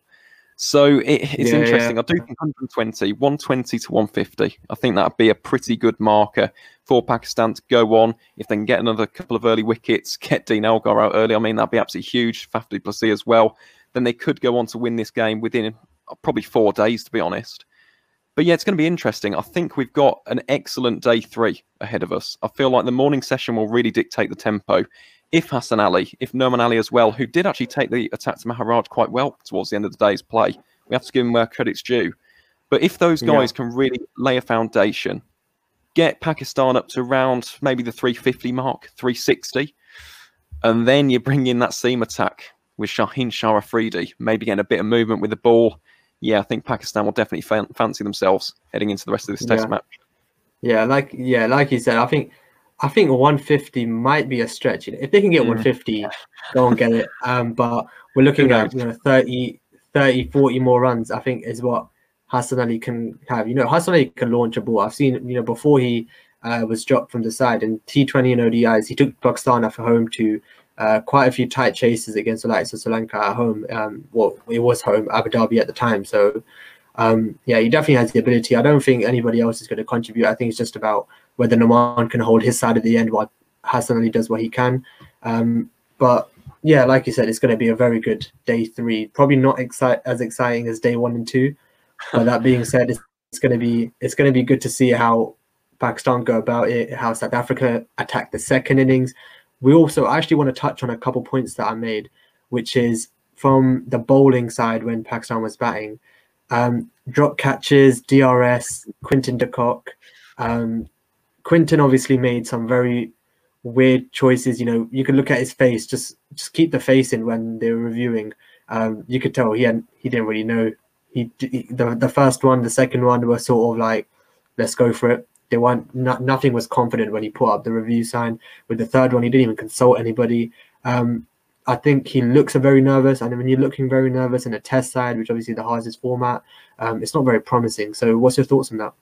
So it, it's yeah, interesting. Yeah. I do think one hundred twenty, one twenty to one fifty. I think that'd be a pretty good marker for Pakistan to go on. If they can get another couple of early wickets, get Dean Elgar out early, I mean, that'd be absolutely huge. Faf du Plessis as well. Then they could go on to win this game within probably four days, to be honest. But yeah, it's going to be interesting. I think we've got an excellent day three ahead of us. I feel like the morning session will really dictate the tempo. If Hassan Ali, if Noman Ali as well, who did actually take the attack to Maharaj quite well towards the end of the day's play, we have to give him where credit's due. But if those guys yeah. can really lay a foundation, get Pakistan up to around maybe the three fifty mark, three sixty, and then you bring in that seam attack with Shaheen Shah Afridi, maybe getting a bit of movement with the ball. Yeah, I think Pakistan will definitely fan fancy themselves heading into the rest of this Test yeah. match. Yeah, like yeah, like you said, I think I think one fifty might be a stretch. If they can get mm. one fifty, go and get it. Um, but we're looking at you know thirty, thirty, forty more runs. I think is what Hassan Ali can have. You know, Hassan Ali can launch a ball. I've seen you know before he uh, was dropped from the side in T twenty and O D Is, he took Pakistan off home to. Uh, quite a few tight chases against the likes of Sri Lanka at home. Um, well, it was home, Abu Dhabi at the time. So, um, yeah, he definitely has the ability. I don't think anybody else is going to contribute. I think it's just about whether Noman can hold his side at the end while Hassan Ali does what he can. Um, but, yeah, like you said, it's going to be a very good day three. Probably not exci as exciting as day one and two. But that being said, it's, it's going to be it's going to be good to see how Pakistan go about it, how South Africa attack the second innings. We also actually want to touch on a couple points that I made, which is from the bowling side when Pakistan was batting. Um, drop catches, D R S, Quinton de Kock. Um, Quinton obviously made some very weird choices. You know, you could look at his face, just just keep the face in when they were reviewing. Um, you could tell he hadn't, he didn't really know. He, he the the first one, the second one were sort of like, let's go for it. They weren't, not, nothing was confident when he put up the review sign. With the third one, he didn't even consult anybody. Um, I think he looks very nervous. And when you're looking very nervous in a test side, which obviously the hardest format, um, it's not very promising. So what's your thoughts on that?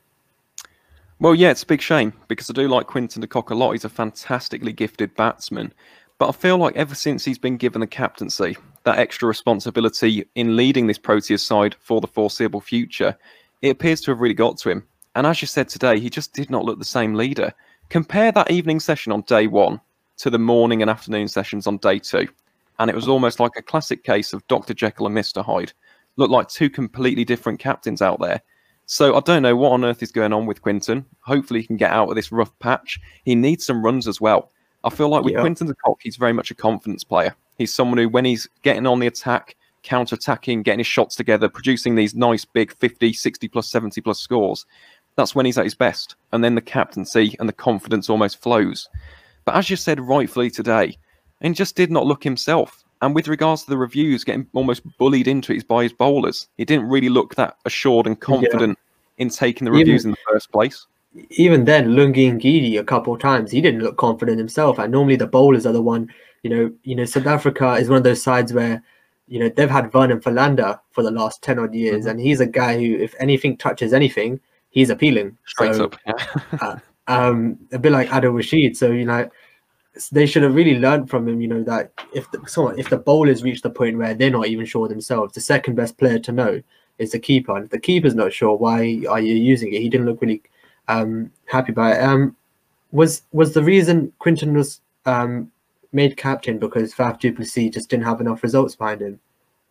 Well, yeah, it's a big shame because I do like Quinton de Kock a lot. He's a fantastically gifted batsman. But I feel like ever since he's been given the captaincy, that extra responsibility in leading this Proteas side for the foreseeable future, it appears to have really got to him. And as you said today, he just did not look the same leader. Compare that evening session on day one to the morning and afternoon sessions on day two. And it was almost like a classic case of Doctor Jekyll and Mister Hyde. Looked like two completely different captains out there. So I don't know what on earth is going on with Quinton. Hopefully he can get out of this rough patch. He needs some runs as well. I feel like with Yeah. Quinton de Kock, he's very much a confidence player. He's someone who, when he's getting on the attack, counter-attacking, getting his shots together, producing these nice big fifty, sixty plus, seventy plus scores, that's when he's at his best. And then the captaincy and the confidence almost flows. But as you said rightfully today, he just did not look himself. And with regards to the reviews, getting almost bullied into it by his bowlers, he didn't really look that assured and confident yeah. in taking the reviews even, in the first place. Even then, Lungi Ngidi a couple of times, he didn't look confident himself. And normally the bowlers are the one, you know, you know, South Africa is one of those sides where, you know, they've had Vernon Philander for the last ten odd years. Mm-hmm. And he's a guy who, if anything touches anything, he's appealing. Straight so, up. Yeah. uh, um, a bit like Adil Rashid. So, you know, they should have really learned from him, you know, that if the, someone, if the bowlers reach the point where they're not even sure themselves, the second best player to know is the keeper. And if the keeper's not sure, why are you using it? He didn't look really um, happy about it. Um, was was the reason Quinton was um, made captain because Faf du Plessis just didn't have enough results behind him?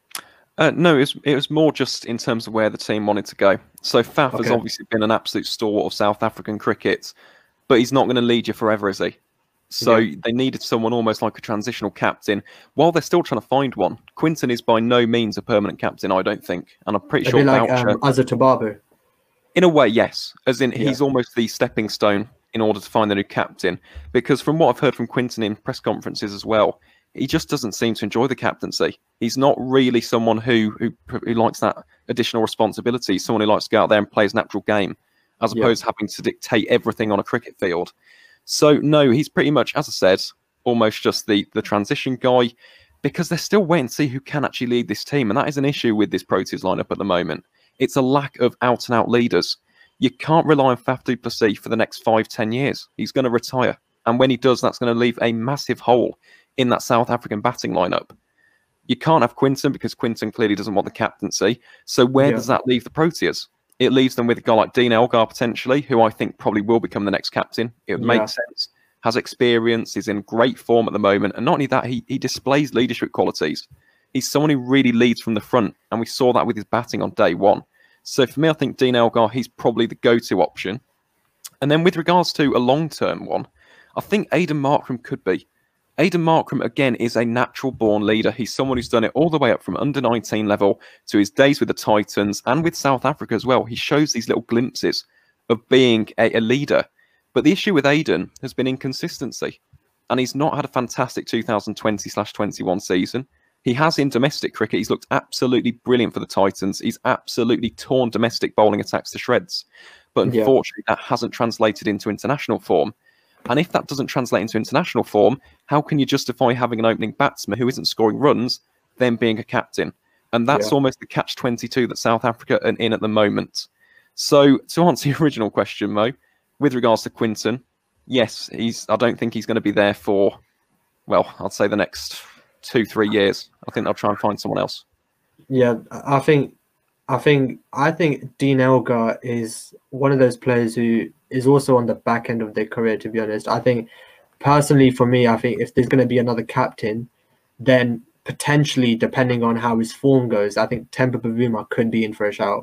Uh, no, it was, it was more just in terms of where the team wanted to go. So Faf okay. has obviously been an absolute stalwart of South African cricket, but he's not going to lead you forever, is he? So yeah. they needed someone almost like a transitional captain while they're still trying to find one. Quinton is by no means a permanent captain, I don't think. And I'm pretty a sure bit like um, Azza Tababu. In a way, yes. As in, yeah. he's almost the stepping stone in order to find the new captain. Because from what I've heard from Quinton in press conferences as well, he just doesn't seem to enjoy the captaincy. He's not really someone who who, who likes that additional responsibility. He's someone who likes to go out there and play his natural game, as opposed yeah. to having to dictate everything on a cricket field. So, no, he's pretty much, as I said, almost just the, the transition guy, because they're still waiting to see who can actually lead this team. And that is an issue with this Proteas lineup at the moment. It's a lack of out-and-out leaders. You can't rely on Faf du Plessis for the next five, ten years. He's going to retire. And when he does, that's going to leave a massive hole in that South African batting lineup. You can't have Quinton because Quinton clearly doesn't want the captaincy. So where yeah. does that leave the Proteas? It leaves them with a guy like Dean Elgar, potentially, who I think probably will become the next captain. It would yeah. make sense. Has experience, is in great form at the moment. And not only that, he, he displays leadership qualities. He's someone who really leads from the front. And we saw that with his batting on day one. So for me, I think Dean Elgar, he's probably the go-to option. And then with regards to a long-term one, I think Aiden Markram could be. Aiden Markram, again, is a natural-born leader. He's someone who's done it all the way up from under nineteen level to his days with the Titans and with South Africa as well. He shows these little glimpses of being a, a leader. But the issue with Aiden has been inconsistency. And he's not had a fantastic two thousand twenty twenty-one season. He has in domestic cricket. He's looked absolutely brilliant for the Titans. He's absolutely torn domestic bowling attacks to shreds. But unfortunately, yeah. that hasn't translated into international form. And if that doesn't translate into international form, how can you justify having an opening batsman who isn't scoring runs, then being a captain? And that's yeah. almost the catch twenty-two that South Africa are in at the moment. So to answer your original question, Mo, with regards to Quinton, yes, he's. I don't think he's going to be there for, well, I'd say the next two, three years. I think they'll try and find someone else. Yeah, I think, I think, I think Dean Elgar is one of those players who is also on the back end of their career, to be honest. I think, personally, for me, I think if there's going to be another captain, then potentially, depending on how his form goes, I think Temba Bavuma could be in for a shout,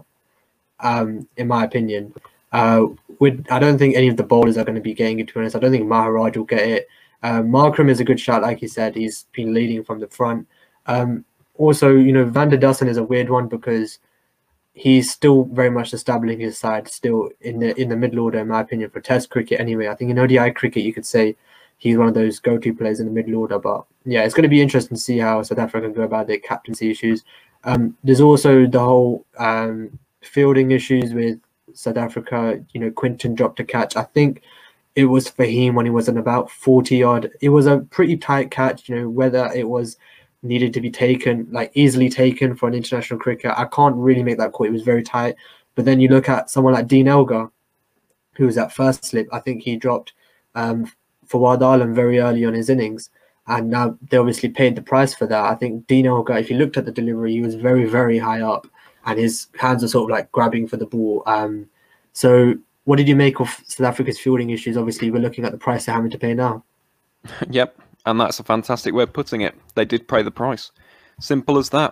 um, in my opinion. Uh, with, I don't think any of the bowlers are going to be getting it, to be honest. I don't think Maharaj will get it. Uh, Markram is a good shot, like you said. He's been leading from the front. Um, also, you know, Van der Dussen is a weird one because he's still very much establishing his side, still in the in the middle order, in my opinion, for Test cricket anyway. I think in O D I cricket, you could say he's one of those go-to players in the middle order. But yeah, it's going to be interesting to see how South Africa go about their captaincy issues. Um, there's also the whole um, fielding issues with South Africa. You know, Quinton dropped a catch. I think it was Fahim when he was in about forty odd. It was a pretty tight catch. You know, whether it was needed to be taken, like easily taken for an international cricket, I can't really make that call. It was very tight. But then you look at someone like Dean Elgar, who was at first slip. I think he dropped um, for Wild Island very early on his innings. And now they obviously paid the price for that. I think Dean Elgar, if you looked at the delivery, he was very, very high up. And his hands are sort of like grabbing for the ball. Um, so what did you make of South Africa's fielding issues? Obviously, we're looking at the price they're having to pay now. Yep. And that's a fantastic way of putting it. They did pay the price. Simple as that.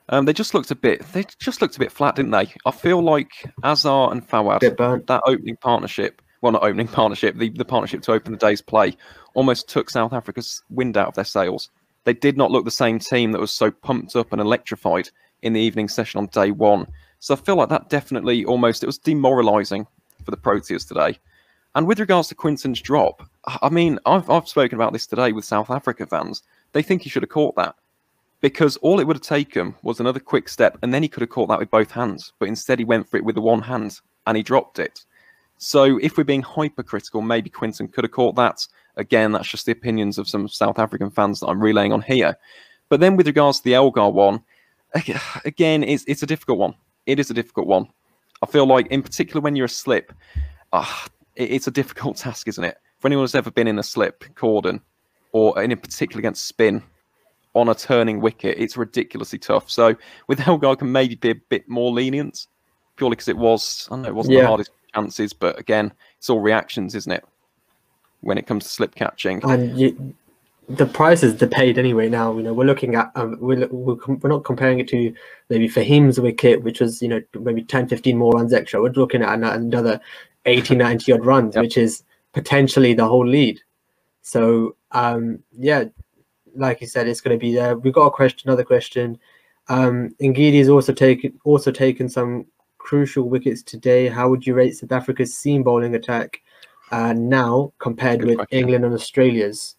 Um, they just looked a bit. They just looked a bit flat, didn't they? I feel like Azar and Fawad, Bit burnt. that opening partnership, well, not opening partnership, the, the partnership to open the day's play, almost took South Africa's wind out of their sails. They did not look the same team that was so pumped up and electrified in the evening session on day one. So I feel like that definitely almost, it was demoralising for the Proteas today. And with regards to Quinton's drop, I mean, I've, I've spoken about this today with South Africa fans. They think he should have caught that. Because all it would have taken was another quick step, and then he could have caught that with both hands. But instead, he went for it with the one hand, and he dropped it. So if we're being hypercritical, maybe Quinton could have caught that. Again, that's just the opinions of some South African fans that I'm relaying on here. But then with regards to the Elgar one, again, it's, it's a difficult one. It is a difficult one. I feel like, in particular, when you're a slip, uh, it, it's a difficult task, isn't it? For anyone who's ever been in a slip, cordon, or in particular against spin, on a turning wicket, it's ridiculously tough. So with Elgar, I can maybe be a bit more lenient, purely because it was, I don't know, it wasn't yeah. the hardest chances, but again, it's all reactions, isn't it? When it comes to slip catching, and you, the prices they're paid anyway. Now, you know, we're looking at um, we're we're, we're not comparing it to maybe Fahim's wicket, which was, you know, maybe ten, fifteen more runs extra. We're looking at another eighty, ninety odd runs, yep. which is potentially the whole lead. So um, yeah. Like you said, it's going to be there. We've got a question, another question. Um, Ngidi has also taken also taken some crucial wickets today. How would you rate South Africa's seam bowling attack uh, now compared Good with question. England and Australia's?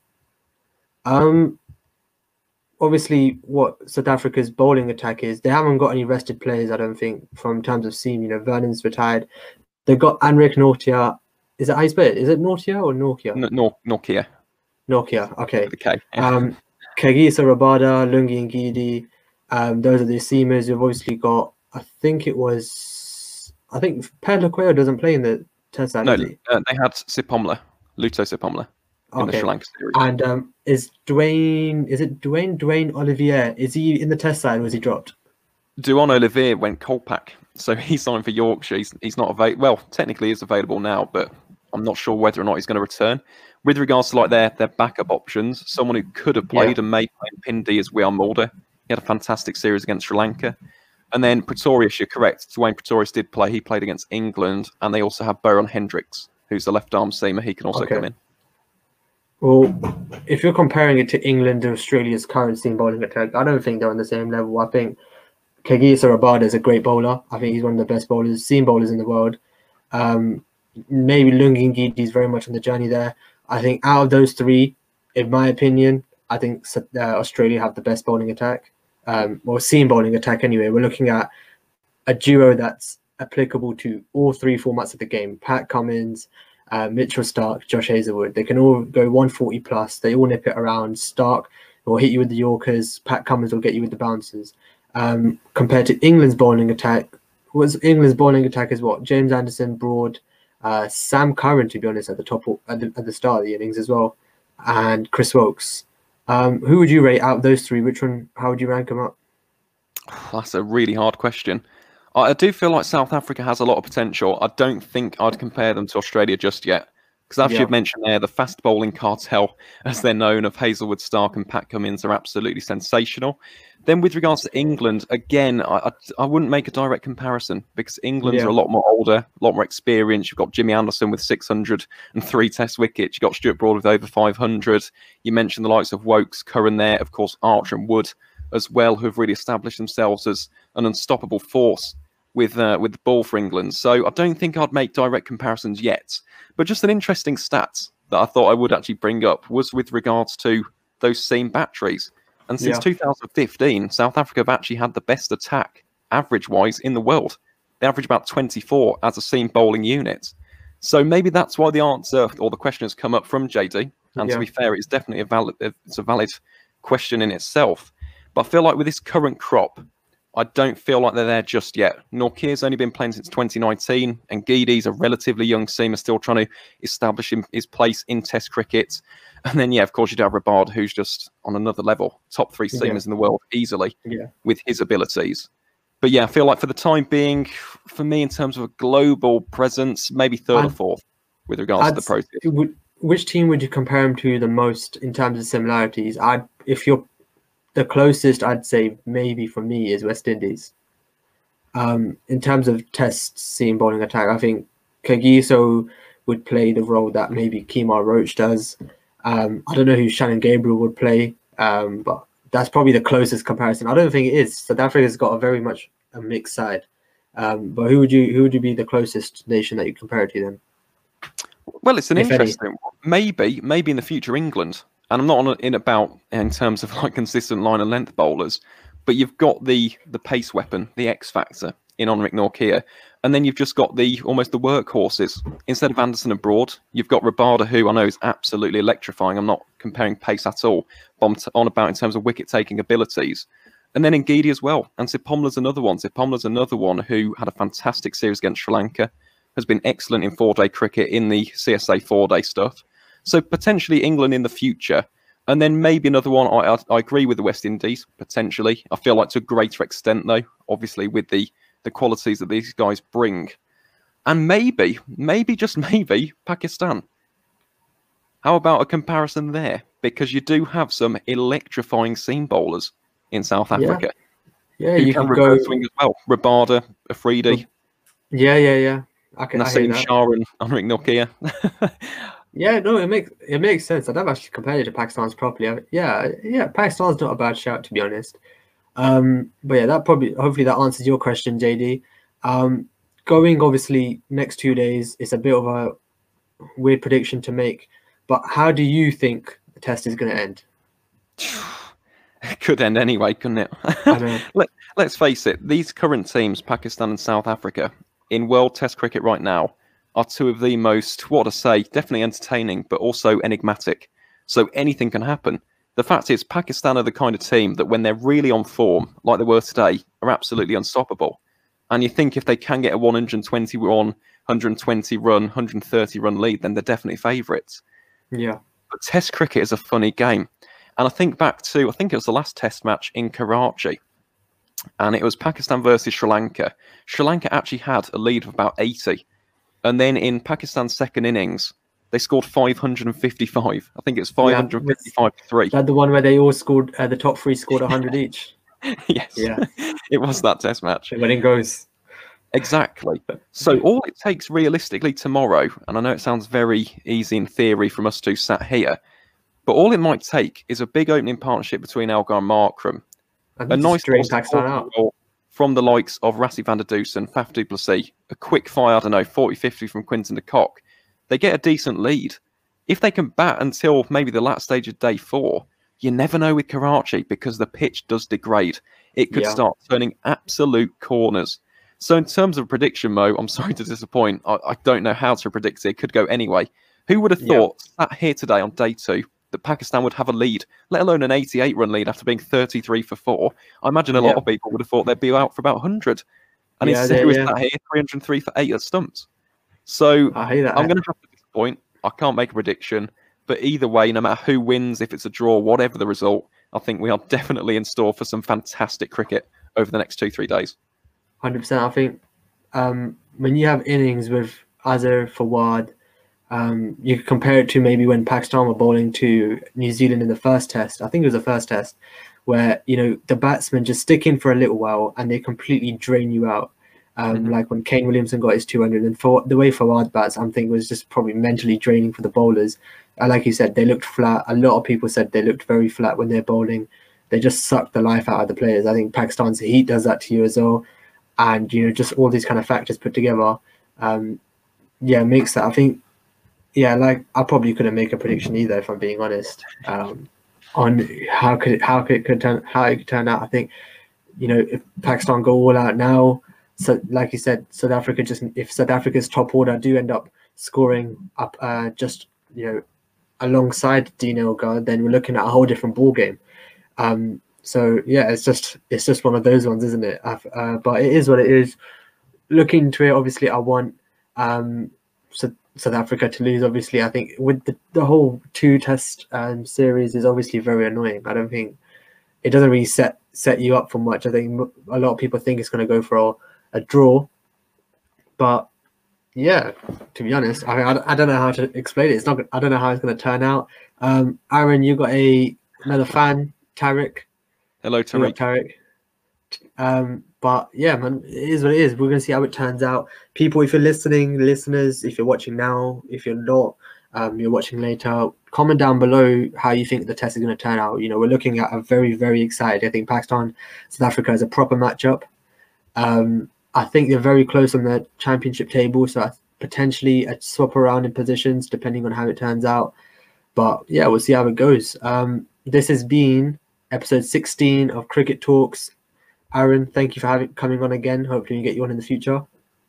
Um, obviously, what South Africa's bowling attack is, they haven't got any rested players, I don't think, from terms of seam. You know, Vernon's retired. They've got Anrich Nortje. Is it how you spell it? Is it Nortje or Norkia? No, no, Nokia. Nokia. Okay. Okay. um. Kagiso Rabada, Lungi Ngidi, um, those are the seamers. You've obviously got, I think it was, I think Pedro doesn't play in the test side. No, uh, they had Sipomla, Luto Sipomla in okay. the Sri Lanka series. And um, is Dwayne, is it Dwayne, Dwayne Olivier, is he in the test side or was he dropped? Dwayne Olivier went Kolpak, so he signed for Yorkshire. He's, he's not available, well, technically he's available now, but I'm not sure whether or not he's going to return. With regards to like their their backup options, someone who could have played yeah. and may play in Pindi is Wian Mulder. He had a fantastic series against Sri Lanka. And then Pretorius, you're correct. Dwayne Pretorius did play. He played against England. And they also have Byron Hendricks, who's the left-arm seamer. He can also okay. come in. Well, if you're comparing it to England and Australia's current seam bowling attack, I don't think they're on the same level. I think Kagiso Rabada is a great bowler. I think he's one of the best bowlers, seam bowlers in the world. Um, maybe Lungi Ngidi is very much on the journey there. I think out of those three, in my opinion, I think uh, Australia have the best bowling attack, um, or seam bowling attack anyway. We're looking at a duo that's applicable to all three formats of the game. Pat Cummins, uh, Mitchell Stark, Josh Hazlewood. They can all go one forty plus. They all nip it around. Stark will hit you with the Yorkers. Pat Cummins will get you with the bouncers. Um, compared to England's bowling attack, was England's bowling attack is what? James Anderson, Broad, Uh, Sam Curran, to be honest, at the top at the, at the start of the innings as well, and Chris Wilkes. Um, who would you rate out of those three? Which one? How would you rank them up? That's a really hard question. I, I do feel like South Africa has a lot of potential. I don't think I'd compare them to Australia just yet, because as yeah. you've mentioned there, the fast bowling cartel, as they're known, of Hazlewood, Stark, and Pat Cummins are absolutely sensational. Then with regards to England, again, I, I, I wouldn't make a direct comparison because England's yeah. are a lot more older, a lot more experienced. You've got Jimmy Anderson with six hundred three test wickets. You've got Stuart Broad with over five hundred. You mentioned the likes of Wokes, Curran there, of course, Archer and Wood as well, who have really established themselves as an unstoppable force with, uh, with the ball for England. So I don't think I'd make direct comparisons yet. But just an interesting stat that I thought I would actually bring up was with regards to those seam batteries. And since yeah. two thousand fifteen, South Africa have actually had the best attack, average-wise, in the world. They average about twenty-four as a seam bowling unit. So maybe that's why the answer or the question has come up from J D. And yeah. to be fair, it's definitely a valid, it's a valid question in itself. But I feel like with this current crop, I don't feel like they're there just yet. Norkia's only been playing since twenty nineteen, and Ngidi's a relatively young seamer still trying to establish him, his place in Test cricket. And then, yeah, of course, you'd have Rabard, who's just on another level, top three seamers yeah. in the world easily yeah. with his abilities. But yeah, I feel like for the time being, for me, in terms of a global presence, maybe third I'd, or fourth with regards I'd, to the process. Which team would you compare him to the most in terms of similarities? I'd, if you're the closest I'd say maybe for me is West Indies. Um, in terms of test seam bowling attack, I think Kagiso would play the role that maybe Kemar Roach does. Um, I don't know who Shannon Gabriel would play, um, but that's probably the closest comparison. I don't think it is. South Africa's got a very much a mixed side. Um, but who would you who would you be the closest nation that you compare it to then? Well, it's an If interesting any. one. Maybe, maybe in the future England. And I'm not on a, in about in terms of like consistent line and length bowlers, but you've got the the pace weapon, the X factor in Henrik Nortje, and then you've just got the almost the workhorses. Instead of Anderson and Broad, you've got Rabada, who I know is absolutely electrifying. I'm not comparing pace at all, but I'm on about in terms of wicket taking abilities. And then Ngidi as well. And Sipomla's another one. Sipomla's another one who had a fantastic series against Sri Lanka, has been excellent in four-day cricket in the C S A four-day stuff. So potentially England in the future. And then maybe another one, I, I, I agree with the West Indies, potentially. I feel like to a greater extent, though, obviously with the, the qualities that these guys bring. And maybe, maybe, just maybe, Pakistan. How about a comparison there? Because you do have some electrifying seam bowlers in South Africa. Yeah, yeah who you can could reverse go... swing as well. Rabada, Afridi. Yeah, yeah, yeah. I can Nassim I that. Shah and Henrik Nortje. Yeah, no, it makes it makes sense. I've never actually compared it to Pakistan's properly. I, yeah, yeah, Pakistan's not a bad shout, to be honest. Um, but yeah, that probably hopefully that answers your question, J D. Um, going obviously next two days is a bit of a weird prediction to make. But how do you think the test is going to end? It could end anyway, couldn't it? I know. Let, let's face it, these current teams, Pakistan and South Africa, in World Test cricket right now, are two of the most, what to say, definitely entertaining, but also enigmatic. So anything can happen. The fact is, Pakistan are the kind of team that when they're really on form, like they were today, are absolutely unstoppable. And you think if they can get a one hundred twenty run, one hundred twenty run, one hundred thirty run lead, then they're definitely favourites. Yeah. But Test cricket is a funny game. And I think back to, I think it was the last Test match in Karachi. And it was Pakistan versus Sri Lanka. Sri Lanka actually had a lead of about eighty. And then in Pakistan's second innings, they scored five hundred fifty-five. I think it was five hundred fifty-five to three. That the one where they all scored, uh, the top three scored one hundred each. Yes. Yeah. It was that Test match. When it goes. Exactly. So all it takes realistically tomorrow, and I know it sounds very easy in theory from us two sat here, but all it might take is a big opening partnership between Elgar and Markram. A nice Pakistan out. From the likes of Rassie van der Dusen, Faf du Plessis, a quick fire, I don't know, forty fifty from Quinton de Kock. They get a decent lead. If they can bat until maybe the last stage of day four, you never know with Karachi because the pitch does degrade. It could Yeah. start turning absolute corners. So in terms of prediction, Mo, I'm sorry to disappoint. I, I don't know how to predict it. It could go anyway. Who would have Yeah. thought, sat here today on day two, that Pakistan would have a lead, let alone an eighty-eight run lead after being thirty-three for four? I imagine a lot Yeah. of people would have thought they'd be out for about one hundred. And Yeah, instead, they- we're yeah. sat here three hundred three for eight at stumps. So I hate that. I'm going to have to disappoint. I can't make a prediction. But either way, no matter who wins, if it's a draw, whatever the result, I think we are definitely in store for some fantastic cricket over the next two, three days. one hundred percent. I think um, when you have innings with Azhar, Fawad, um, you could compare it to maybe when Pakistan were bowling to New Zealand in the first test. I think it was the first test where, you know, the batsmen just stick in for a little while and they completely drain you out. Um, Mhm. Like when Kane Williamson got his two hundred, and for the way Fawad bats, I'm thinking was just probably mentally draining for the bowlers. And like you said, they looked flat. A lot of people said they looked very flat when they're bowling. They just sucked the life out of the players. I think Pakistan's heat does that to you as well. And, you know, just all these kind of factors put together, um, yeah, makes that. I think, yeah, like I probably couldn't make a prediction either, if I'm being honest, um, on how could it, how could it could turn how it could turn out. I think, you know, if Pakistan go all out now, so like you said, South Africa just if South Africa's top order do end up scoring up, uh, just you know, alongside Dean Elgar, then we're looking at a whole different ball game. Um, so yeah, it's just it's just one of those ones, isn't it? I've, uh, but it is what it is. Looking into it, obviously, I want um, so, South Africa to lose. Obviously, I think with the, the whole two test um, series is obviously very annoying. I don't think it doesn't really set set you up for much. I think a lot of people think it's going to go for a, a draw, but yeah, to be honest, I, I I don't know how to explain it. It's not. I don't know how it's going to turn out. Um, Aaron, you got a another fan, Tarek. Hello, Big up, Tariq. Tarek. Um, but yeah, man, it is what it is. We're gonna see how it turns out. People, if you're listening, listeners, if you're watching now, if you're not, um, you're watching later, comment down below how you think the test is gonna turn out. You know, we're looking at a very, very excited. I think Pakistan, South Africa is a proper matchup. Um, I think they're very close on the championship table, so potentially a swap around in positions depending on how it turns out. But yeah, we'll see how it goes. Um, this has been episode sixteen of Cricket Talks. Aaron, thank you for having coming on again. Hopefully, we get you on in the future.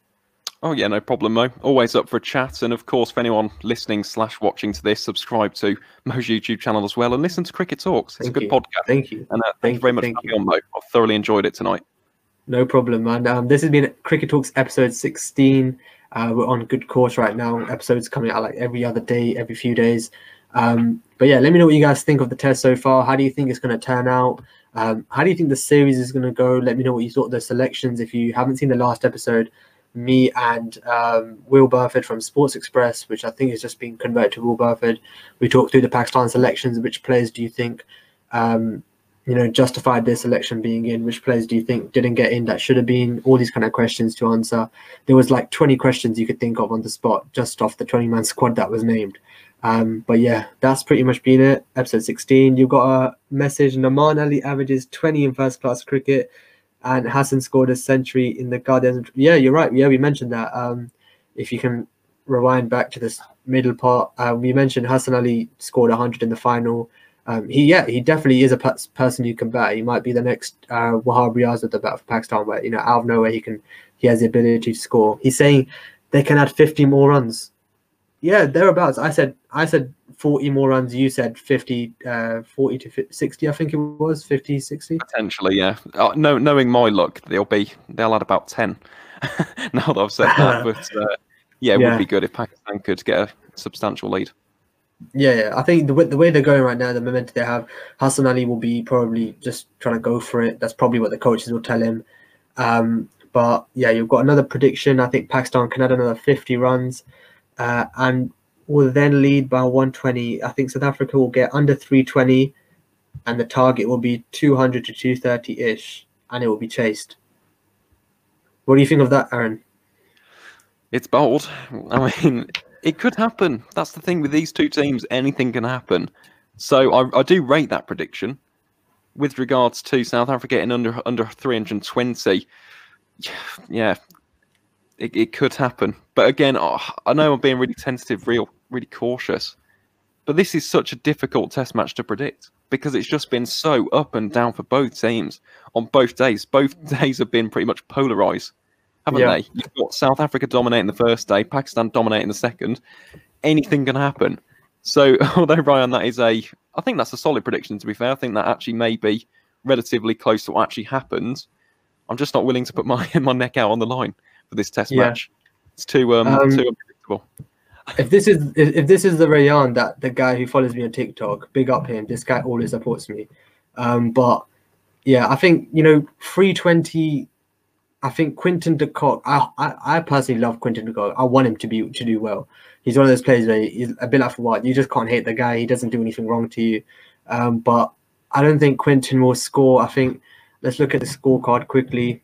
Oh yeah, no problem, Mo. Always up for a chat, and of course, for anyone listening slash watching to this, subscribe to Mo's YouTube channel as well, and listen to Cricket Talks. It's Thank a good you. podcast. Thank you. And uh, thank, thank you very you, much thank for having you. me on, Mo. I've thoroughly enjoyed it tonight. No problem, man. Um, this has been Cricket Talks episode sixteen. Uh, we're on good course right now. Episodes coming out like every other day, every few days. Um, but yeah, let me know what you guys think of the test so far. How do you think it's going to turn out? Um, how do you think the series is going to go? Let me know what you thought of the selections. If you haven't seen the last episode, me and um, Will Burford from Sports Express, which I think has just been converted to Will Burford, we talked through the Pakistan selections. Which players do you think um, you know, justified their selection being in? Which players do you think didn't get in that should have been? All these kind of questions to answer. There was like twenty questions you could think of on the spot just off the twenty-man squad that was named. Um, but yeah, that's pretty much been it. Episode sixteen. You've got a message. Naman Ali averages twenty in first class cricket, and Hassan scored a century in the Guardians. Yeah, you're right. Yeah, we mentioned that. Um, if you can rewind back to this middle part, uh, we mentioned Hassan Ali scored one hundred in the final. Um, he yeah, he definitely is a pe- person you can bat. He might be the next uh, Wahab Riaz at the bat for Pakistan, where you know out of nowhere he can he has the ability to score. He's saying they can add fifty more runs. Yeah, thereabouts. I said I said forty more runs. You said fifty, uh, forty to sixty. I think it was fifty, sixty. Potentially, yeah. Uh, no, knowing my luck, they'll be they'll add about ten. Now that I've said that, but uh, yeah, it Yeah. would be good if Pakistan could get a substantial lead. Yeah, yeah. I think the way, the way they're going right now, the momentum they have, Hassan Ali will be probably just trying to go for it. That's probably what the coaches will tell him. Um, but yeah, you've got another prediction. I think Pakistan can add another fifty runs uh, and will then lead by one twenty. I think South Africa will get under three twenty and the target will be two hundred to two thirty-ish and it will be chased. What do you think of that, Aaron? It's bold. I mean, it could happen. That's the thing with these two teams. Anything can happen. So I, I do rate that prediction. With regards to South Africa in under under three hundred twenty, yeah, it, it could happen. But again, oh, I know I'm being really tentative, real, really cautious. But this is such a difficult test match to predict because it's just been so up and down for both teams on both days. Both days have been pretty much polarised, haven't Yeah. they? You've got South Africa dominating the first day, Pakistan dominating the second. Anything can happen. So although, Ryan, that is a, I think that's a solid prediction, to be fair. I think that actually may be relatively close to what actually happened. I'm just not willing to put my my neck out on the line for this test Yeah. match. It's too um, Um, too unpredictable. If this is if, if this is the Rayan, that the guy who follows me on TikTok, big up him. This guy always supports me. Um, but yeah, I think you know three twenty. I think Quinton de Kock. I, I I personally love Quinton de Kock. I want him to be to do well. He's one of those players where he's a bit like Fawad. You just can't hate the guy. He doesn't do anything wrong to you. Um, but I don't think Quinton will score. I think let's look at the scorecard quickly.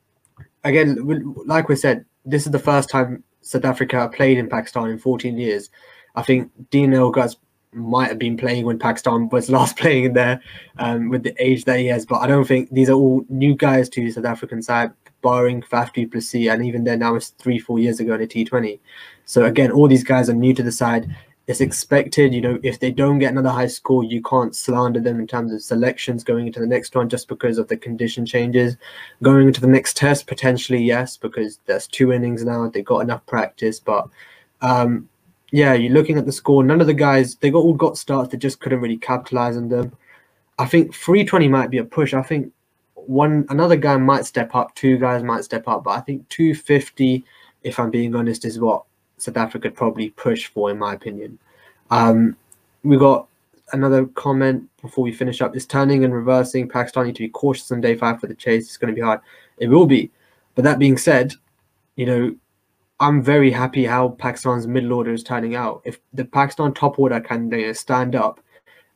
Again, we- like we said, this is the first time South Africa played in Pakistan in fourteen years. I think Dean Elgaz might have been playing when Pakistan was last playing in there um, with the age that he has. But I don't think these are all new guys to the South African side, barring Faf du Plessis, and even then that was three, four years ago in a T twenty. So again, all these guys are new to the side. It's expected, you know, if they don't get another high score, you can't slander them in terms of selections going into the next one just because of the condition changes. Going into the next test, potentially, yes, because there's two innings now. They got enough practice. But um, yeah, you're looking at the score. None of the guys, they got all got starts. They just couldn't really capitalize on them. I think three twenty might be a push. I think one another guy might step up. Two guys might step up. But I think two fifty, if I'm being honest, is what South Africa probably push for, in my opinion. Um, we got another comment before we finish up. Is turning and reversing. Pakistan need to be cautious on day five for the chase. It's going to be hard. It will be. But that being said, you know, I'm very happy how Pakistan's middle order is turning out. If the Pakistan top order can you know, stand up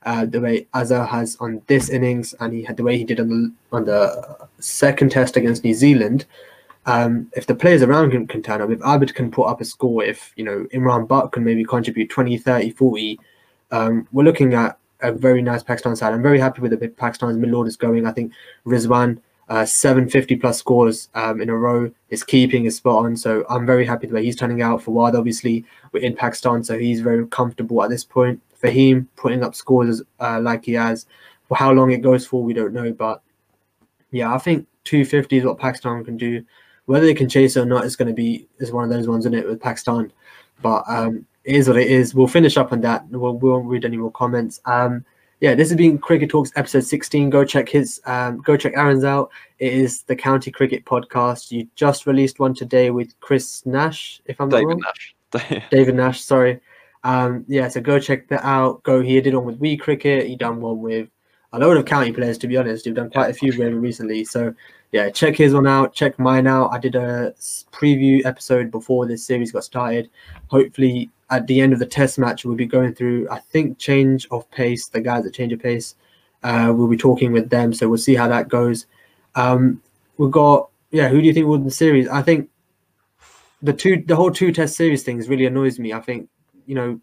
uh, the way Azhar has on this innings, and he had the way he did on the on the second test against New Zealand. Um, if the players around him can turn up, if Abid can put up a score, if you know Imran Butt can maybe contribute twenty, thirty, forty, um, we're looking at a very nice Pakistan side. I'm very happy with the Pakistan's middle orders going. I think Rizwan, uh, seven fifty plus scores um, in a row. His keeping is spot on, so I'm very happy the way he's turning out. Fawad, obviously, we're in Pakistan, so he's very comfortable at this point. Fahim putting up scores uh, like he has. For how long it goes for, we don't know, but yeah, I think two fifty is what Pakistan can do. Whether they can chase it or not is going to be is one of those ones, isn't it, with Pakistan? But um, it is what it is. We'll finish up on that. We'll, we won't read any more comments. Um, yeah, this has been Cricket Talks episode sixteen. Go check his, um, go check Aaron's out. It is the County Cricket Podcast. You just released one today with Chris Nash, if I'm David not wrong. Nash. David Nash, sorry. Um, yeah, so go check that out. Go here. Did one with We Cricket. He done one with a load of county players, to be honest. You've done quite a few very recently. So yeah, check his one out. Check mine out. I did a preview episode before this series got started. Hopefully at the end of the test match, we'll be going through, I think, change of pace. The guys that change of pace, uh, we'll be talking with them. So we'll see how that goes. Um, we've got, yeah, who do you think will win the series? I think the two, the whole two test series things really annoys me. I think, you know,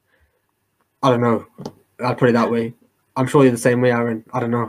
I don't know. I'll put it that way. I'm sure you're the same way, Aaron. I don't know.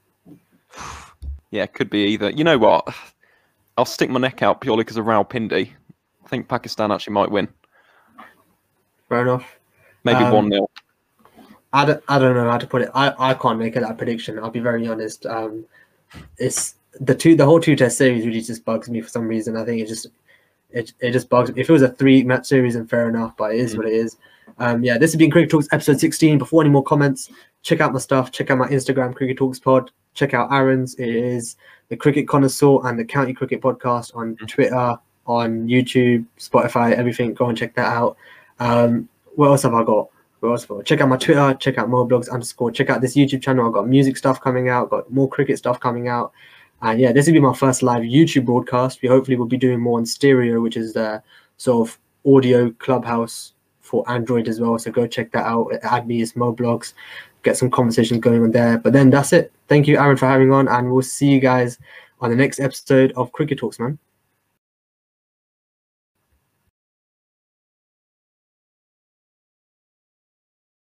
Yeah, it could be either. You know what? I'll stick my neck out purely because of Rawalpindi. I think Pakistan actually might win. Fair enough. Maybe Um, one nil. I don't, I don't know how to put it. I, I can't make it that prediction. I'll be very honest. Um, it's the two the whole two test series really just bugs me for some reason. I think it just it it just bugs me. If it was a three match series, then fair enough. But it is mm. what it is. Um, yeah, this has been Cricket Talks episode sixteen. Before any more comments, check out my stuff. Check out my Instagram, Cricket Talks Pod. Check out Aaron's. It is the Cricket Connoisseur and the County Cricket Podcast on Twitter, on YouTube, Spotify, everything. Go and check that out. Um, what else have I got? What else have I got? Check out my Twitter. Check out Moblogs underscore. Check out this YouTube channel. I've got music stuff coming out. Got more cricket stuff coming out. And yeah, this will be my first live YouTube broadcast. We hopefully will be doing more on Stereo, which is the sort of audio clubhouse for Android as well. So go check that out. Add me as Moblogs. Get some conversations going on there. But then that's it. Thank you, Aaron, for having on. And we'll see you guys on the next episode of Cricket Talks, man.